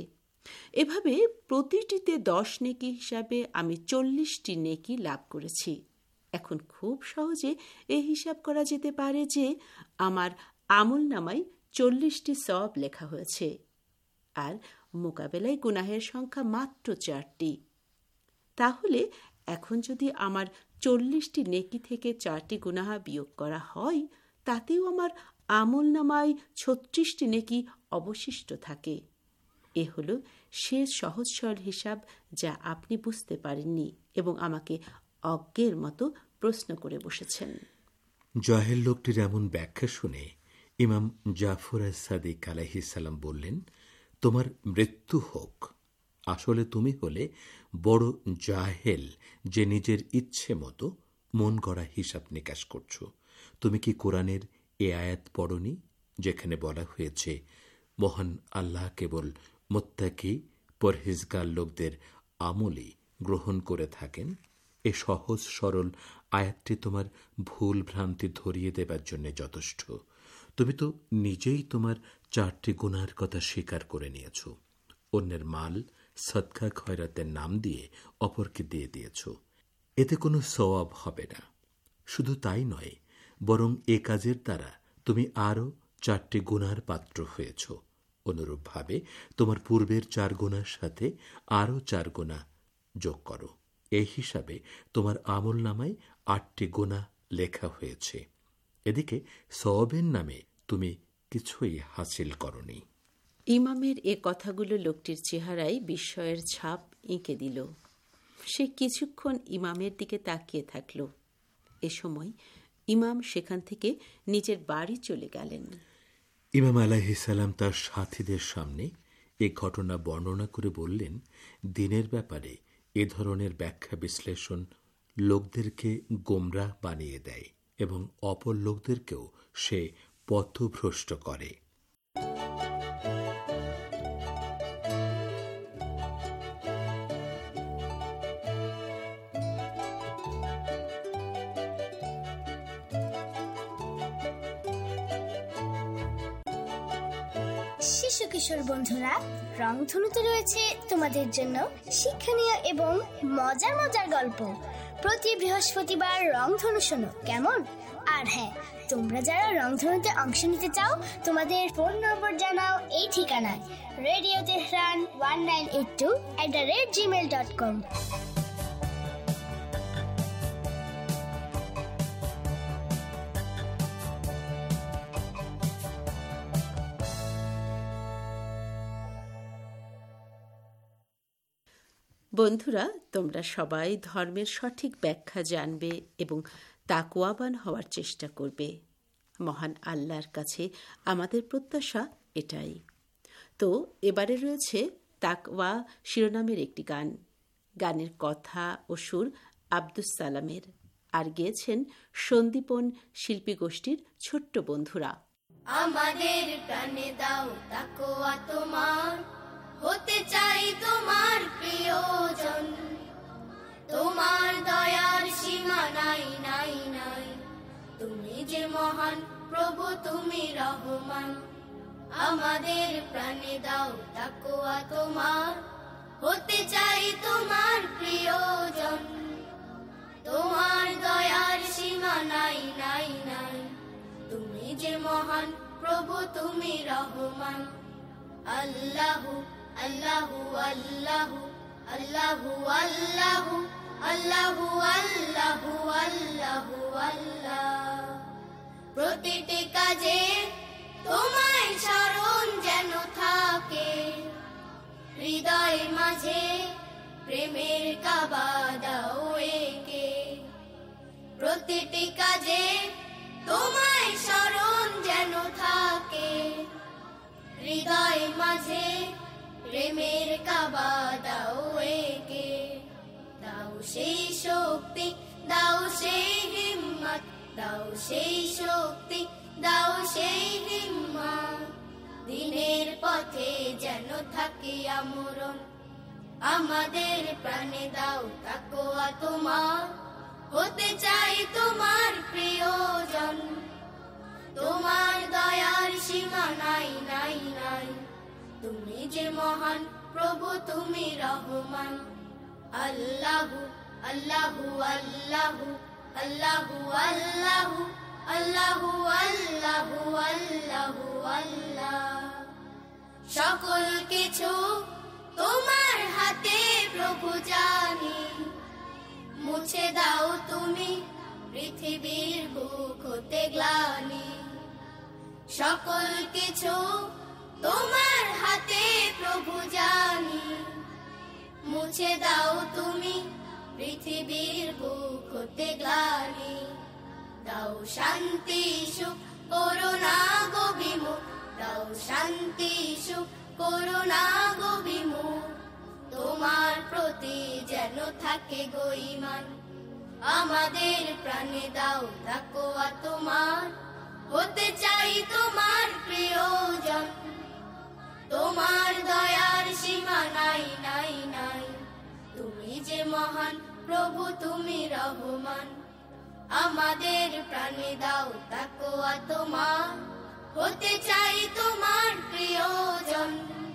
এভাবে প্রতিটিতে 10 নেকি হিসাবে আমি 40টি নেকি লাভ করেছি। এখন খুব সহজে এই হিসাব করা যেতে পারে যে আমার আমল নামায় 40টি সওয়াব লেখা হয়েছে, আর মোকাবেলায় গুনাহের সংখ্যা মাত্র 4টি। তাহলে এখন যদি আমার 40টি নেকি থেকে 4টি গুনাহা বিয়োগ করা হয়, তাতেও আমার আমল নামায় 36টি নেকি অবশিষ্ট থাকে। এ হলো সে সহজ সরল হিসাব যা আপনি বুঝতে পারেননি এবং আমাকে অজ্ঞের মতো প্রশ্ন করে বসেছেন। জাহেল লোকটির এমন ব্যাখ্যা শুনে ইমাম জাফর সাদিক আলাইহিস সালাম বললেন, তোমার মৃত্যু হোক। আসলে তুমি হলে বড় জাহেল যে নিজের ইচ্ছে মতো মন গড়া হিসাব নিকাশ করছো। তুমি কি কোরআনের এ আয়াত পড়নি, যেখানে বলা হয়েছে মহান আল্লাহ কেবল মুত্তাকি পরহেজগার লোকদের আমলই গ্রহণ করে থাকেন? এ সহজ সরল আয়াতটি তোমার ভুল ভ্রান্তি ধরিয়ে দেবার জন্য যথেষ্ট। তুমি তো নিজেই তোমার 4টি গুনার কথা স্বীকার করে নিয়েছ। অন্যের মাল সদকা খয়রাতের নাম দিয়ে অপরকে দিয়ে দিয়েছ। এতে কোনো সওয়াব হবে না। শুধু তাই নয়, বরং এ কাজের দ্বারা তুমি আরও 4টি গুনার পাত্র হয়েছ। অনুরূপভাবে তোমার পূর্বের 4 গুনার সাথে আরও 4 গুণা যোগ করো। এই হিসাবে তোমার আমল নামায় 8টি গুনাহ লেখা হয়েছে। এদিকে সওয়াবের নামে তুমি কিছুই হাসিল করনি। ইমামের এ কথাগুলো লোকটির চেহারায় বিস্ময়ের ছাপ এঁকে দিল। সে কিছুক্ষণ ইমামের দিকে তাকিয়ে থাকল। এ সময় ইমাম সেখান থেকে নিজের বাড়ি চলে গেলেন। ইমাম আলাইহিস সালাম তার সাথীদের সামনে এ ঘটনা বর্ণনা করে বললেন, দিনের ব্যাপারে এ ধরনের ব্যাখ্যা বিশ্লেষণ লোকদেরকে গোমরাহ বানিয়ে দেয় এবং অপর লোকদেরকেও সে পথভ্রষ্ট করে। শিশু কিশোর বন্ধুরা, রংধনুতে রয়েছে তোমাদের জন্য শিক্ষণীয় এবং মজার মজার গল্প। প্রতি বৃহস্পতিবার রংধনু শোনো, কেমন? আর হ্যাঁ, তোমরা যারা রংধনুতে অংশ নিতে চাও তোমাদের ফোন নম্বর জানাও এই ঠিকানায় রেডিও তেহরান 1982@gmail.com। বন্ধুরা, তোমরা সবাই ধর্মের সঠিক ব্যাখ্যা জানবে এবং তাকওয়াবান হওয়ার চেষ্টা করবে। মহান আল্লাহর কাছে আমাদের প্রত্যাশা এটাই। তো এবারে রয়েছে তাকওয়া শিরোনামের একটি গান। গানের কথা ও সুর আব্দুস সালামের, আর গেয়েছেন সন্দীপন শিল্পী গোষ্ঠীর ছোট্ট বন্ধুরা। আমাদের প্রাণে দাও তাকওয়া তোমার, হতে চাই তোমার প্রিয়জন, তোমার দয়ার সীমা নাই নাই নাই, তুমি যে মহান প্রভু তুমি রহমান। আমাদের প্রাণে দাও তাকওয়া তোমার, হতে চাই তোমার প্রিয়জন, তোমার দয়ার সীমা নাই নাই নাই, তুমি যে মহান প্রভু তুমি রহমান। আল্লাহু আল্লাহু আল্লাহু আল্লাহু আল্লাহু আল্লাহু আল্লাহু আল্লাহু আল্লাহ। প্রতিটি কাজে তোমায় স্মরণ যেন থাকে, হৃদয়ের মাঝে প্রেমের কাবা দাও একে। প্রতিটি কাজে তোমায় স্মরণ যেন থাকে, হৃদয়ের মাঝে প্রেমের কাবা দাও একে। দাও সেই শক্তি, দাও সেই হিম্মত, দাও সেই শক্তি, দাও সেই হিম্মত, দিনের পথে যেন থাকি আমরণ। আমাদের প্রাণে দাও তাকওয়া তোমার, হতে চাই তোমার প্রিয়জন, তোমার দয়ার সীমা নাই নাই নাই, তুমি যে মহান প্রভু তুমি রহমান। আল্লাহু আল্লাহু আল্লাহু আল্লাহু আল্লাহু আল্লাহু আল্লাহু আল্লাহু আল্লাহ। সকল কিছু তোমার হাতে প্রভু জানি, মুছে দাও তুমি পৃথিবীর বুক হতে গ্লানি। সকল কিছু তোমার হাতে প্রভু জানি, মুছে দাও তুমি পৃথিবীর বুক হতে গ্লানি। দাও শান্তি সুখ করুণা গো বিমুখ, দাও শান্তি সুখ করুণা গো বিমুখ, তোমার প্রতি যেন থাকে গো ঈমান। আমাদের প্রাণে দাও তাকওয়া তোমার, হতে চাই তোমার প্রিয়জন, তোমার দয়ার সীমা নাই নাই নাই, তুমি যে মহান প্রভু তুমি রহমান। আমাদের প্রাণে দাও তাকওয়া তোমার, হতে চাই তোমার প্রিয়জন,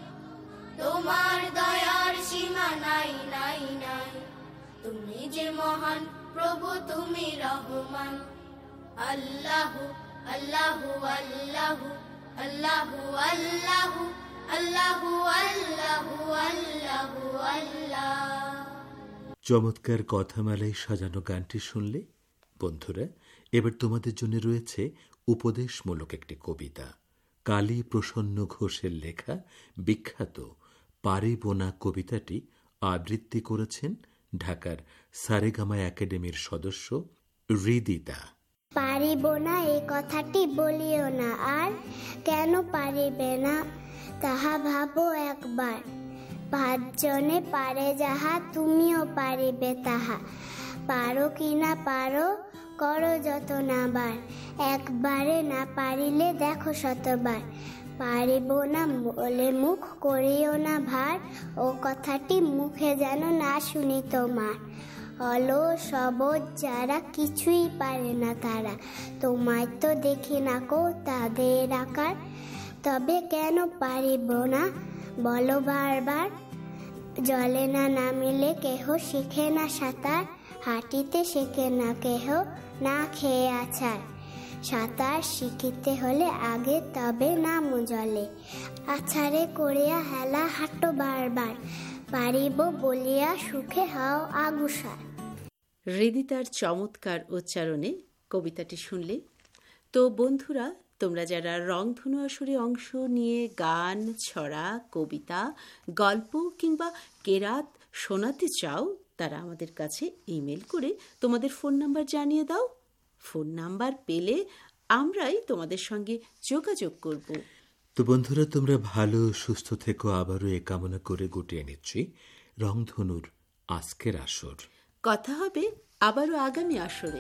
তোমার দয়ার সীমা নাই নাই নাই, তুমি যে মহান প্রভু তুমি রহমান। আল্লাহু আল্লাহু আল্লাহু আল্লাহু আল্লাহু আল্লাহু আল্লাহু আল্লাহু আল্লাহ। চমৎকার কথামালায় সাজানো গানটি শুনলে বন্ধুরা। এবার তোমাদের জন্য রয়েছে উপদেশমূলক একটি কবিতা। কালী প্রসন্ন ঘোষের লেখা বিখ্যাত পারিব না কবিতাটি আবৃত্তি করেছেন ঢাকার সারেগামা একাডেমির সদস্য হৃদিতা। পারিব না এই কথাটি বলিও না, আর কেন পারিবে না তাহা ভাবো একবার। 5 জনে পারে যাহা তুমিও পারিবে তাহা, পারো কি না পারো করো যত নাবার, একবারে না পারিলে দেখো শতবার। পারিব না বলে মুখ করিও না ভার, ও কথাটি মুখে যেন না শুনি তোমার। অলস সবজ যারা কিছুই পারে না তারা, তোমায় তো দেখি না কো তাদের আকার। তবে কেন পারিব না বলো বারবার, জলে না নামিলে কেহ শিখে না সাঁতার, হাঁটিতে শেখে না কেহ না খেয়ে আছার। সাঁতার শিখিতে হলে আগে তবে নামো জলে। আছাড়ে করিয়া হেলা হাঁটো বারবার, পারিব বলিয়া সুখে হও আগুসার। হৃদিতার চমৎকার উচ্চারণে কবিতাটি শুনলে। তো বন্ধুরা, তোমরা যারা রংধনু আসরে অংশ নিয়ে গান, ছড়া, কবিতা, গল্প কিংবা কেরাত শোনাতে চাও, তারা আমাদের কাছে ইমেল করে তোমাদের ফোন নাম্বার জানিয়ে দাও। ফোন নাম্বার পেলে আমরাই তোমাদের সঙ্গে যোগাযোগ করব। তো বন্ধুরা, তোমরা ভালো সুস্থ থেকো, আবারও এ কামনা করে গুটিয়ে নিচ্ছি রংধনুর আজকের আসর। কথা হবে আবারও আগামী আসরে।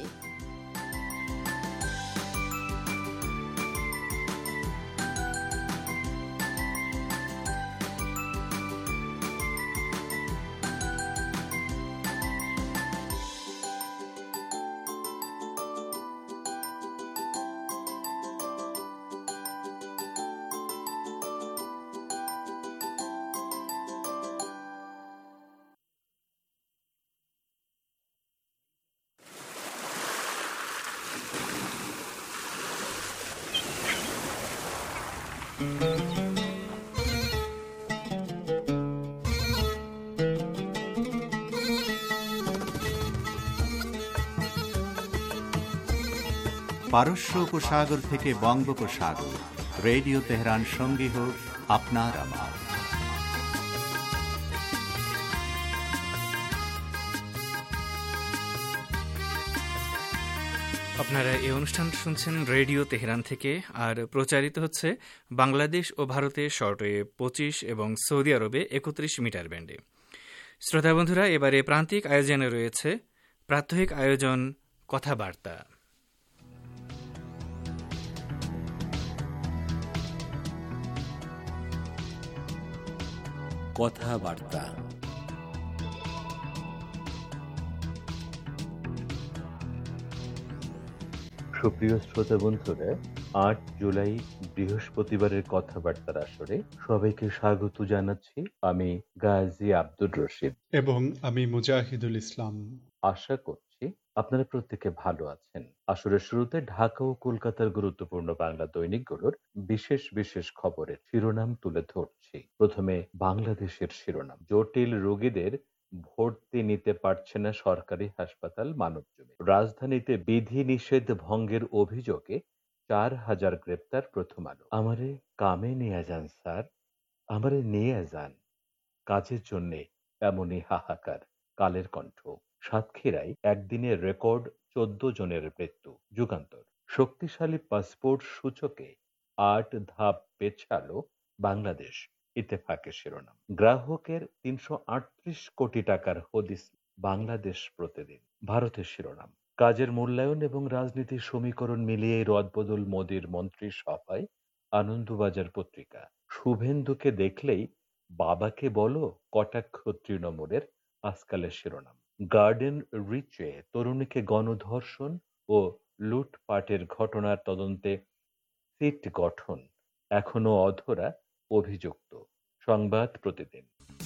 পারস্য উপসাগর থেকে বঙ্গোপসাগর, রেডিও তেহরান সঙ্গী হোক আপনার আমার। আপনারা এই অনুষ্ঠান শুনছেন রেডিও তেহরান থেকে, আর প্রচারিত হচ্ছে বাংলাদেশ ও ভারতে শর্টওয়েভ 25 এবং সৌদি আরবে 31 মিটার ব্যান্ডে। শ্রোতা বন্ধুরা, এবারে প্রান্তিক আয়োজনে রয়েছে প্রাত্যহিক আয়োজন কথাবার্তা। কথাবার্তা। সুপ্রিয় শ্রোতা বন্ধুরা, 8 জুলাই বৃহস্পতিবারের কথাবার্তার আসরে সবাইকে স্বাগত জানাচ্ছি। আমি গাজী আব্দুর রশিদ এবং আমি মুজাহিদুল ইসলাম। আশা করছি আপনারা প্রত্যেকে ভালো আছেন। আসরের শুরুতে ঢাকা ও কলকাতার গুরুত্বপূর্ণ বাংলা দৈনিকগুলোর বিশেষ বিশেষ খবরের শিরোনাম তুলে ধরছি। প্রথমে বাংলাদেশের শিরোনাম। জটিল রোগীদের ভর্তি নিতে পারছে না সরকারি হাসপাতাল মানবজমিন। রাজধানীতে বিধি নিষেধ ভঙ্গের অভিযোগে 4000 গ্রেপ্তার প্রথম আলো। আমারে কামে নিয়ে যান স্যার, আমারে নিয়ে যান কাজের জন্যে এমনই হাহাকার। কালের কণ্ঠ। সাতক্ষীরায় একদিনের রেকর্ড 14 জনের মৃত্যু। যুগান্তর। শক্তিশালী পাসপোর্ট সূচকে 8 ধাপ পেছালো বাংলাদেশ। ইত্তেফাকের শিরোনাম। গ্রাহকের 338 কোটি টাকার হদিস বাংলাদেশ প্রতিদিন। ভারতের শিরোনাম। কাজের মূল্যায়ন এবং রাজনীতির সমীকরণ মিলিয়ে রদবদল মোদির মন্ত্রিসভায়। আনন্দবাজার পত্রিকা। শুভেন্দুকে দেখলেই বাবাকে বলো কটাক্ষ তৃণমূলের। আজকালের শিরোনাম। গার্ডেন রিচে তরুণীকে গণধর্ষণ ও লুটপাটের ঘটনার তদন্তে সিট গঠন, এখনো অধরা অভিযুক্ত। সংবাদ প্রতিদিন।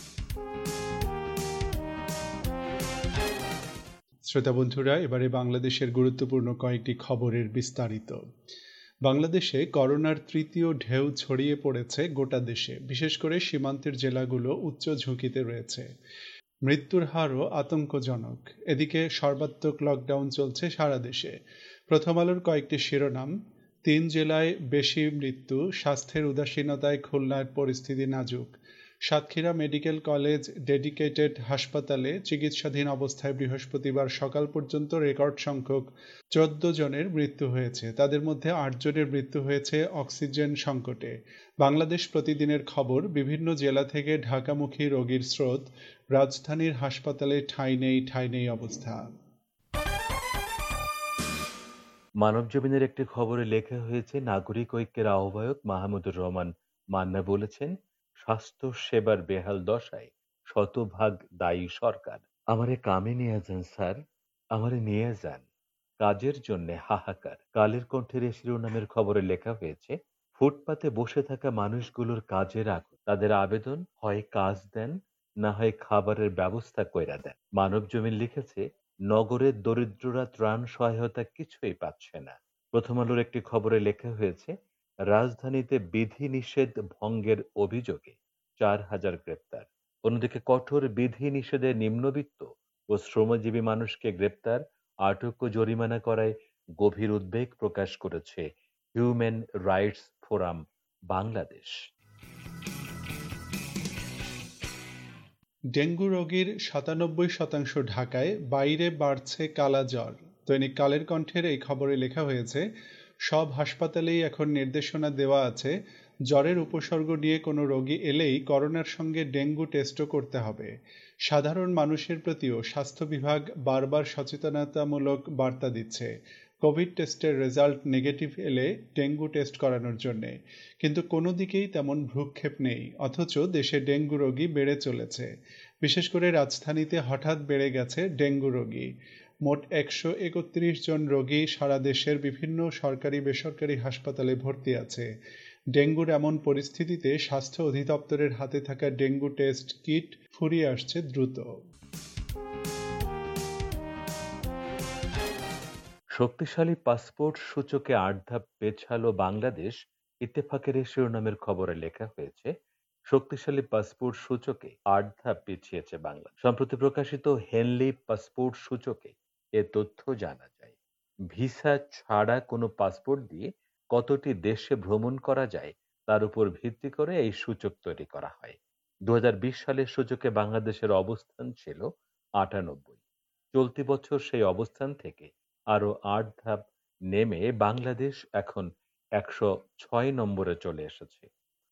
শ্রোতা বন্ধুরা, এবারে বাংলাদেশের গুরুত্বপূর্ণ কয়েকটি খবরের বিস্তারিত। বাংলাদেশে করোনার তৃতীয় ঢেউ ছড়িয়ে পড়েছে গোটা দেশে। বিশেষ করে সীমান্তের জেলাগুলো উচ্চ ঝুঁকিতে রয়েছে। মৃত্যুর হারও আতঙ্কজনক। এদিকে সর্বাত্মক লকডাউন চলছে সারা দেশে। প্রথম আলোর কয়েকটি শিরোনাম। 3 জেলায় বেশি মৃত্যু, স্বাস্থ্যের উদাসীনতায় খুলনার পরিস্থিতি নাজুক। সাতক্ষীরা মেডিকেল কলেজ ডেডিকেটেড হাসপাতালে চিকিৎসাধীন অবস্থায় বৃহস্পতিবার সকাল পর্যন্ত রেকর্ড সংখ্যক 14 জনের মৃত্যু হয়েছে। তাদের মধ্যে 8 জনের মৃত্যু হয়েছে অক্সিজেন সংকটে। বাংলাদেশ প্রতিদিনের খবর। বিভিন্ন জেলা থেকে ঢাকামুখী রোগীর স্রোত। রাজধানীর হাসপাতালে ঠাঁই নেই অবস্থা। মানবজমিনের একটি খবরে লেখা হয়েছে, নাগরিক ঐক্যের আহ্বায়ক মাহমুদুর রহমান মান্না বলেছেন, স্বাস্থ্য সেবার বেহাল দশায় শতভাগ দায়ী সরকার। আমারে কামে নিয়ে যান স্যার, আমারে নিয়ে যান কাজের জন্য হাহাকার। কালের কণ্ঠের শিরোনামের খবরে লেখা হয়েছে, ফুটপাতে বসে থাকা মানুষগুলোর কাজের আগুন। তাদের আবেদন, হয় কাজ দেন, না হয় খাবারের ব্যবস্থা কইরা দেন। মানবজমিন লিখেছে, নগরের দরিদ্ররা ত্রাণ সহায়তা কিছুই পাচ্ছে না। প্রথম আলোর একটি খবরে লেখা হয়েছে, রাজধানীতে বিধি নিষেধ ভঙ্গের অভিযোগে 4,000 গ্রেপ্তার। অন্যদিকে কঠোর বিধি নিষেধে নিম্নবিত্ত ও শ্রমজীবী মানুষকে গ্রেপ্তার, আটক ও জরিমানা করায় গভীর উদ্বেগ প্রকাশ করেছে human rights forum Bangladesh. Dengue রোগীর 97% ঢাকায়, বাইরে বাড়ছে কালাজ্বর। দৈনিক কালের কণ্ঠের এই খবরে লেখা হয়েছে, সব হাসপাতালেই এখন নির্দেশনা দেওয়া আছে, জ্বরের উপসর্গ নিয়ে কোনো রোগী এলেই করোনার সঙ্গে ডেঙ্গু টেস্টও করতে হবে। সাধারণ মানুষের প্রতিও স্বাস্থ্য বিভাগ বারবার সচেতনতামূলক বার্তা দিচ্ছে, কোভিড টেস্টের রেজাল্ট নেগেটিভ এলে ডেঙ্গু টেস্ট করানোর জন্যে। কিন্তু কোনো দিকেই তেমন ভ্রুক্ষেপ নেই, অথচ দেশে ডেঙ্গু রোগী বেড়ে চলেছে। বিশেষ করে রাজধানীতে হঠাৎ বেড়ে গেছে ডেঙ্গু রোগী। মোট 131 জন রোগী সারা দেশের বিভিন্ন সরকারি বেসরকারি হাসপাতালে ভর্তি আছে। ডেঙ্গুর এমন পরিস্থিতিতে স্বাস্থ্য অধিদপ্তরের হাতে থাকা ডেঙ্গু টেস্ট কিট ফুরিয়ে আসছে দ্রুত। শক্তিশালী পাসপোর্ট সূচকে 8 ধাপ পেছালো বাংলাদেশ, ইত্তেফাকের শিরোনামের খবরে লেখা হয়েছে, শক্তিশালী পাসপোর্ট সূচকে 8 ধাপ পিছিয়েছে বাংলা। সম্প্রতি প্রকাশিত হেনলি পাসপোর্ট সূচকে এ তথ্য জানা যায়। ভিসা ছাড়া কোনো পাসপোর্ট দিয়ে কতটি দেশে ভ্রমণ করা যায় তার উপর ভিত্তি করে এই সূচক তৈরি করা হয়। 2020 সালের সূচকে বাংলাদেশের অবস্থান ছিল 98। চলতি বছর সেই অবস্থান থেকে আরো 8 ধাপ নেমে বাংলাদেশ এখন 106 নম্বরে চলে এসেছে।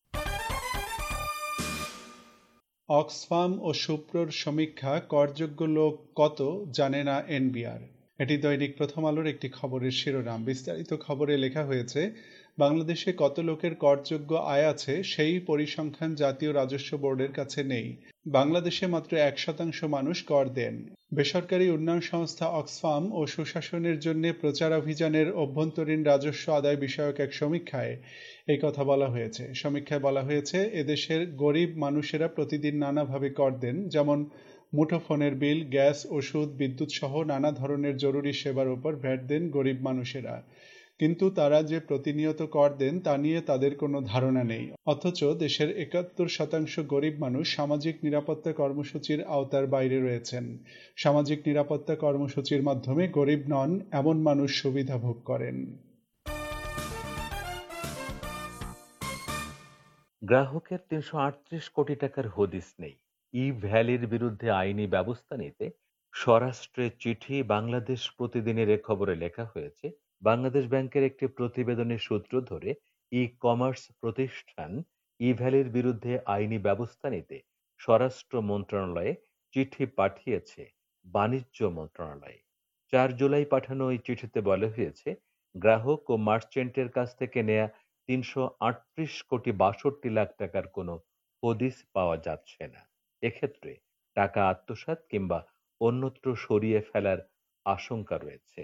অক্সফাম ও সুপ্রোর সমীক্ষা, করযোগ্য লোক কত জানে না এনবিআর। এটি দৈনিক প্রথম আলোর একটি খবরের শিরোনাম। বিস্তারিত খবরে লেখা হয়েছে, বাংলাদেশে কত লোকের করযোগ্য আয় আছে সেই পরিসংখ্যান জাতীয় রাজস্ব বোর্ডের কাছে নেই। বাংলাদেশে মাত্র 1% মানুষ কর দেন। বেসরকারি উন্নয়ন সংস্থা অক্সফাম ও সুশাসনের জন্য প্রচারাভিযানের অভ্যন্তরীণ রাজস্ব আদায় বিষয়ক এক সমীক্ষায় এই কথা বলা হয়েছে। সমীক্ষায় বলা হয়েছে, এদেশের গরিব মানুষেরা প্রতিদিন নানাভাবে কর দেন, যেমন মুঠোফোনের বিল, গ্যাস, ওষুধ, বিদ্যুৎ সহ নানা ধরনের জরুরি সেবার উপর ভ্যাট দেন গরিব মানুষেরা। কিন্তু তারা যে প্রতিনিয়ত কর দেন তা নিয়ে তাদের কোনো ধারণা নেই। অথচ দেশের 71% গরিব মানুষ সামাজিক নিরাপত্তা কর্মসূচির আওতার বাইরে রয়েছেন। সামাজিক নিরাপত্তা কর্মসূচির মাধ্যমে গরিব নন এমন মানুষ সুবিধা ভোগ করেন। গ্রাহকের 338 কোটি টাকার হদিস নেই। ই ভ্যালির বিরুদ্ধে আইনি ব্যবস্থা নিতে স্বরাষ্ট্রে চিঠি। বাংলাদেশ প্রতিদিনের এ খবরে লেখা হয়েছে, বাংলাদেশ ব্যাংকের একটি প্রতিবেদনের সূত্র ধরে ই কমার্স প্রতিষ্ঠান ই ভ্যালির বিরুদ্ধে আইনি ব্যবস্থা নিতে স্বরাষ্ট্র মন্ত্রণালয়ে চিঠি পাঠিয়েছে বাণিজ্য মন্ত্রণালয়ে। 4 জুলাই পাঠানো ওই চিঠিতে বলা হয়েছে, গ্রাহক ও মার্চেন্টের কাছ থেকে নেয়া 338 কোটি 62 লাখ টাকার কোনো হদিস পাওয়া যাচ্ছে না। এক্ষেত্রে টাকা আত্মসাৎ কিংবা অন্যত্র সরিয়ে ফেলার আশঙ্কা রয়েছে।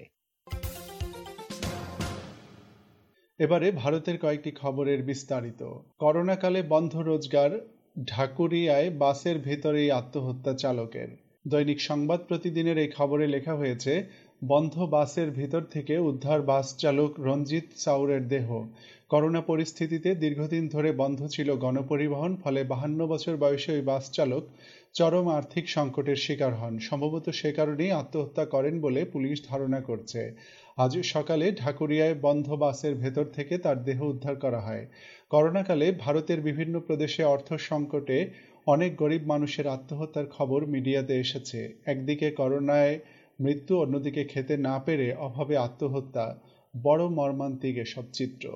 এবারে ভারতের কয়েকটি খবরের বিস্তারিত। করোনাকালে বন্ধ রোজগার, ঢাকুরিয়ায় বাসের ভেতরেই আত্মহত্যা চালকের। দৈনিক সংবাদ প্রতিদিনের এই খবরে লেখা হয়েছে, বন্ধ বাসের ভিতর থেকে উদ্ধার বাস চালক রঞ্জিত সাউরের দেহ। করোনা পরিস্থিতিতে দীর্ঘদিন ধরে বন্ধ ছিল গণপরিবহন, ফলে 52 বছর বয়সী ওই বাস চালক চরম আর্থিক সংকটের শিকার হন। সম্ভবত সে কারণেই আত্মহত্যা করেন বলে পুলিশ ধারণা করছে। আজ সকালে ঢাকুরিয়ায় বন্ধ বাসের ভেতর থেকে তার দেহ উদ্ধার করা হয়। করোনাকালে ভারতের বিভিন্ন প্রদেশে অর্থ সংকটে অনেক গরিব মানুষের আত্মহত্যার খবর মিডিয়াতে এসেছে। একদিকে করোনায় মৃত্যু, অন্যদিকে খেতে না পেরে অভাবে আত্মহত্যা। বড় মর্মান্তিক এসব চিত্র।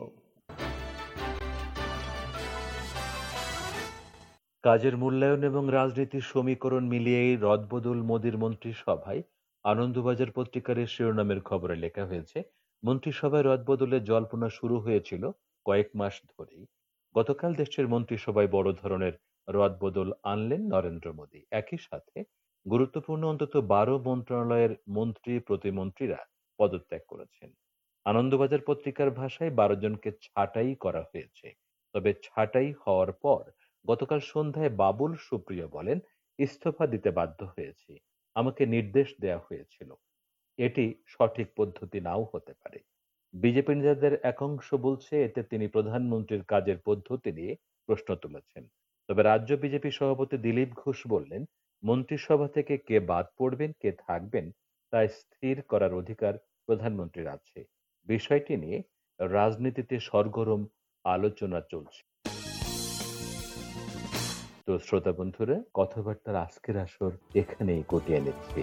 কাজের মূল্যায়ন এবং রাজনীতির সমীকরণ মিলিয়েই রদবদল মোদির মন্ত্রিসভায়। আনন্দবাজার পত্রিকার শিরোনামের খবরে লেখা হয়েছে, মন্ত্রিসভায় রদবদলের জল্পনা শুরু হয়েছিল কয়েক মাস ধরেই। গতকাল দেশের মন্ত্রিসভায় বড় ধরনের রদবদল আনলেন নরেন্দ্র মোদী। একই সাথে গুরুত্বপূর্ণ অন্তত 12 মন্ত্রণালয়ের মন্ত্রী প্রতিমন্ত্রীরা পদত্যাগ করেছেন। আনন্দবাজার পত্রিকার ভাষায় 12 জনকে ছাঁটাই করা হয়েছে। তবে ছাঁটাই হওয়ার পর গতকাল সন্ধ্যায় বাবুল সুপ্রিয় বলেন, ইস্তফা দিতে বাধ্য হয়েছি, আমাকে নির্দেশ দেয়া হয়েছিল। এটি সঠিক পদ্ধতি নাও হতে পারে। বিজেপি নেতাদের একাংশ বলছে এতে তিনি প্রধানমন্ত্রীর কাজের পদ্ধতি নিয়ে প্রশ্ন তুলেছেন। তবে রাজ্য বিজেপি সভাপতি দিলীপ ঘোষ বললেন, মন্ত্রিসভা থেকে কে বাদ পড়বেন, কে থাকবেন তা স্থির করার অধিকার প্রধানমন্ত্রীর আছে। বিষয়টি নিয়ে রাজনীতিতে সরগরম আলোচনা চলছে। তো শ্রোতা বন্ধুরা, কথাবার্তার আজকের আসর এখানেই গুটিয়ে নিচ্ছি।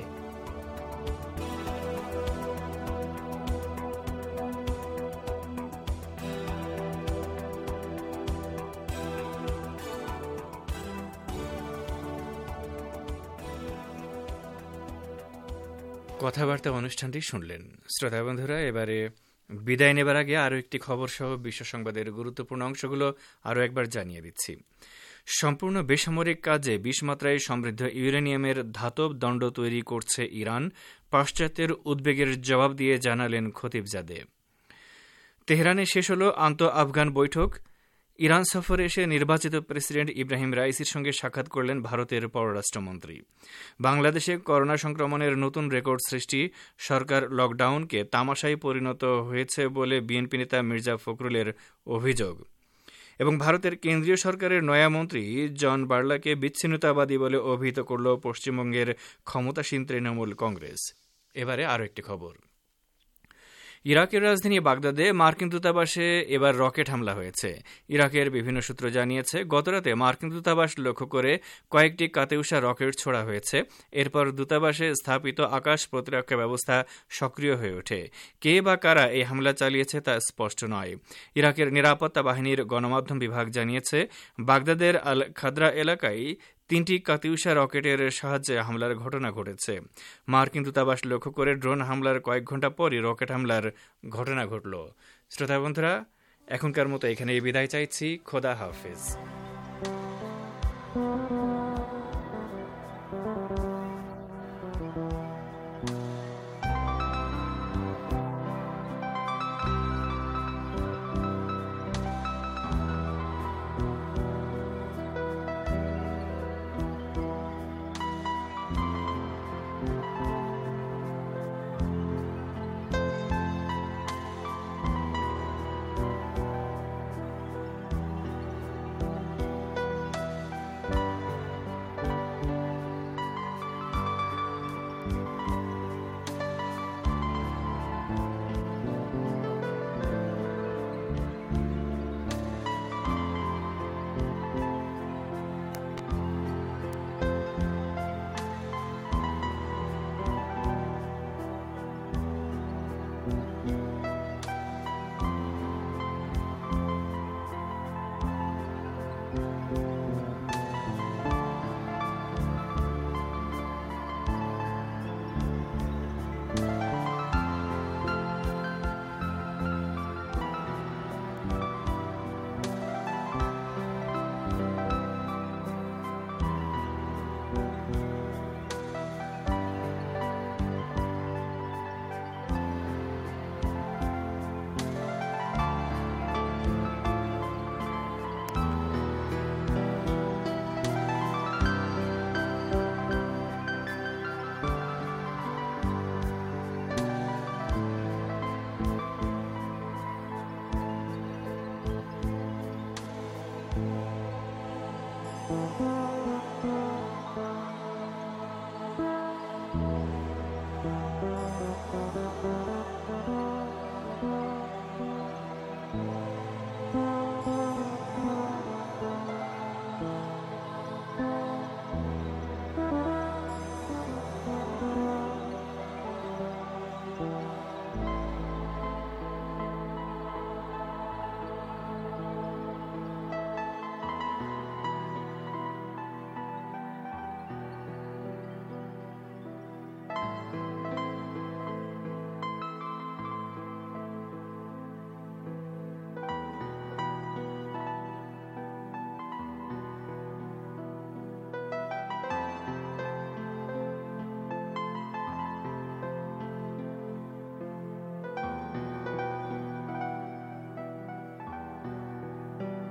কথাবার্তা অনুষ্ঠানটি শুনলেন। শ্রোতা বন্ধুরা, এবারে বিদায় নেবার আগে আরও একটি খবর সহ বিশ্ব সংবাদের গুরুত্বপূর্ণ অংশগুলো আরও একবার জানিয়ে দিচ্ছি। সম্পূর্ণ বেসামরিক কাজে 20 মাত্রায় সমৃদ্ধ ইউরেনিয়ামের ধাতব দণ্ড তৈরি করছে ইরান, পাশ্চাত্যের উদ্বেগের জবাব দিয়ে জানালেন খতিবজাদে। তেহরানে শেষ হল আন্তঃ-আফগান বৈঠক। ইরান সফরে এসে নির্বাচিত প্রেসিডেন্ট ইব্রাহিম রাইসির সঙ্গে সাক্ষাৎ করলেন ভারতের পররাষ্ট্রমন্ত্রী। বাংলাদেশে করোনা সংক্রমণের নতুন রেকর্ড সৃষ্টি, সরকার লকডাউনকে তামাশায় পরিণত হয়েছে বলে বিএনপি নেতা মির্জা ফখরুলের অভিযোগ। এবং ভারতের কেন্দ্রীয় সরকারের নয়া মন্ত্রী জন বার্লাকে বিচ্ছিন্নতাবাদী বলে অভিহিত করল পশ্চিমবঙ্গের ক্ষমতাসীন তৃণমূল কংগ্রেস। এবারে আরও একটি খবর। ইরাকের রাজধানী বাগদাদে মার্কিন দূতাবাসে এবার রকেট হামলা হয়েছে। ইরাকের বিভিন্ন সূত্র জানিয়েছে, গতরাতে মার্কিন দূতাবাস লক্ষ্য করে কয়েকটি কাতেউষা রকেট ছোড়া হয়েছে। এরপর দূতাবাসে স্থাপিত আকাশ প্রতিরক্ষা ব্যবস্থা সক্রিয় হয়ে ওঠে। কে বা কারা এই হামলা চালিয়েছে তা স্পষ্ট নয়। ইরাকের নিরাপত্তা বাহিনীর গণমাধ্যম বিভাগ জানিয়েছে, বাগদাদের আল খাদরা এলাকায় 3টি কাতিউষা রকেটের সাহায্যে হামলার ঘটনা ঘটেছে। মার্কিন দূতাবাস লক্ষ্য করে ড্রোন হামলার কয়েক ঘণ্টা পরই রকেট হামলার ঘটনা ঘটল। শ্রোতা বন্ধুরা, এখনকার মতো এখানেই বিদায় চাইছি। খোদা হাফেজ। Thank you.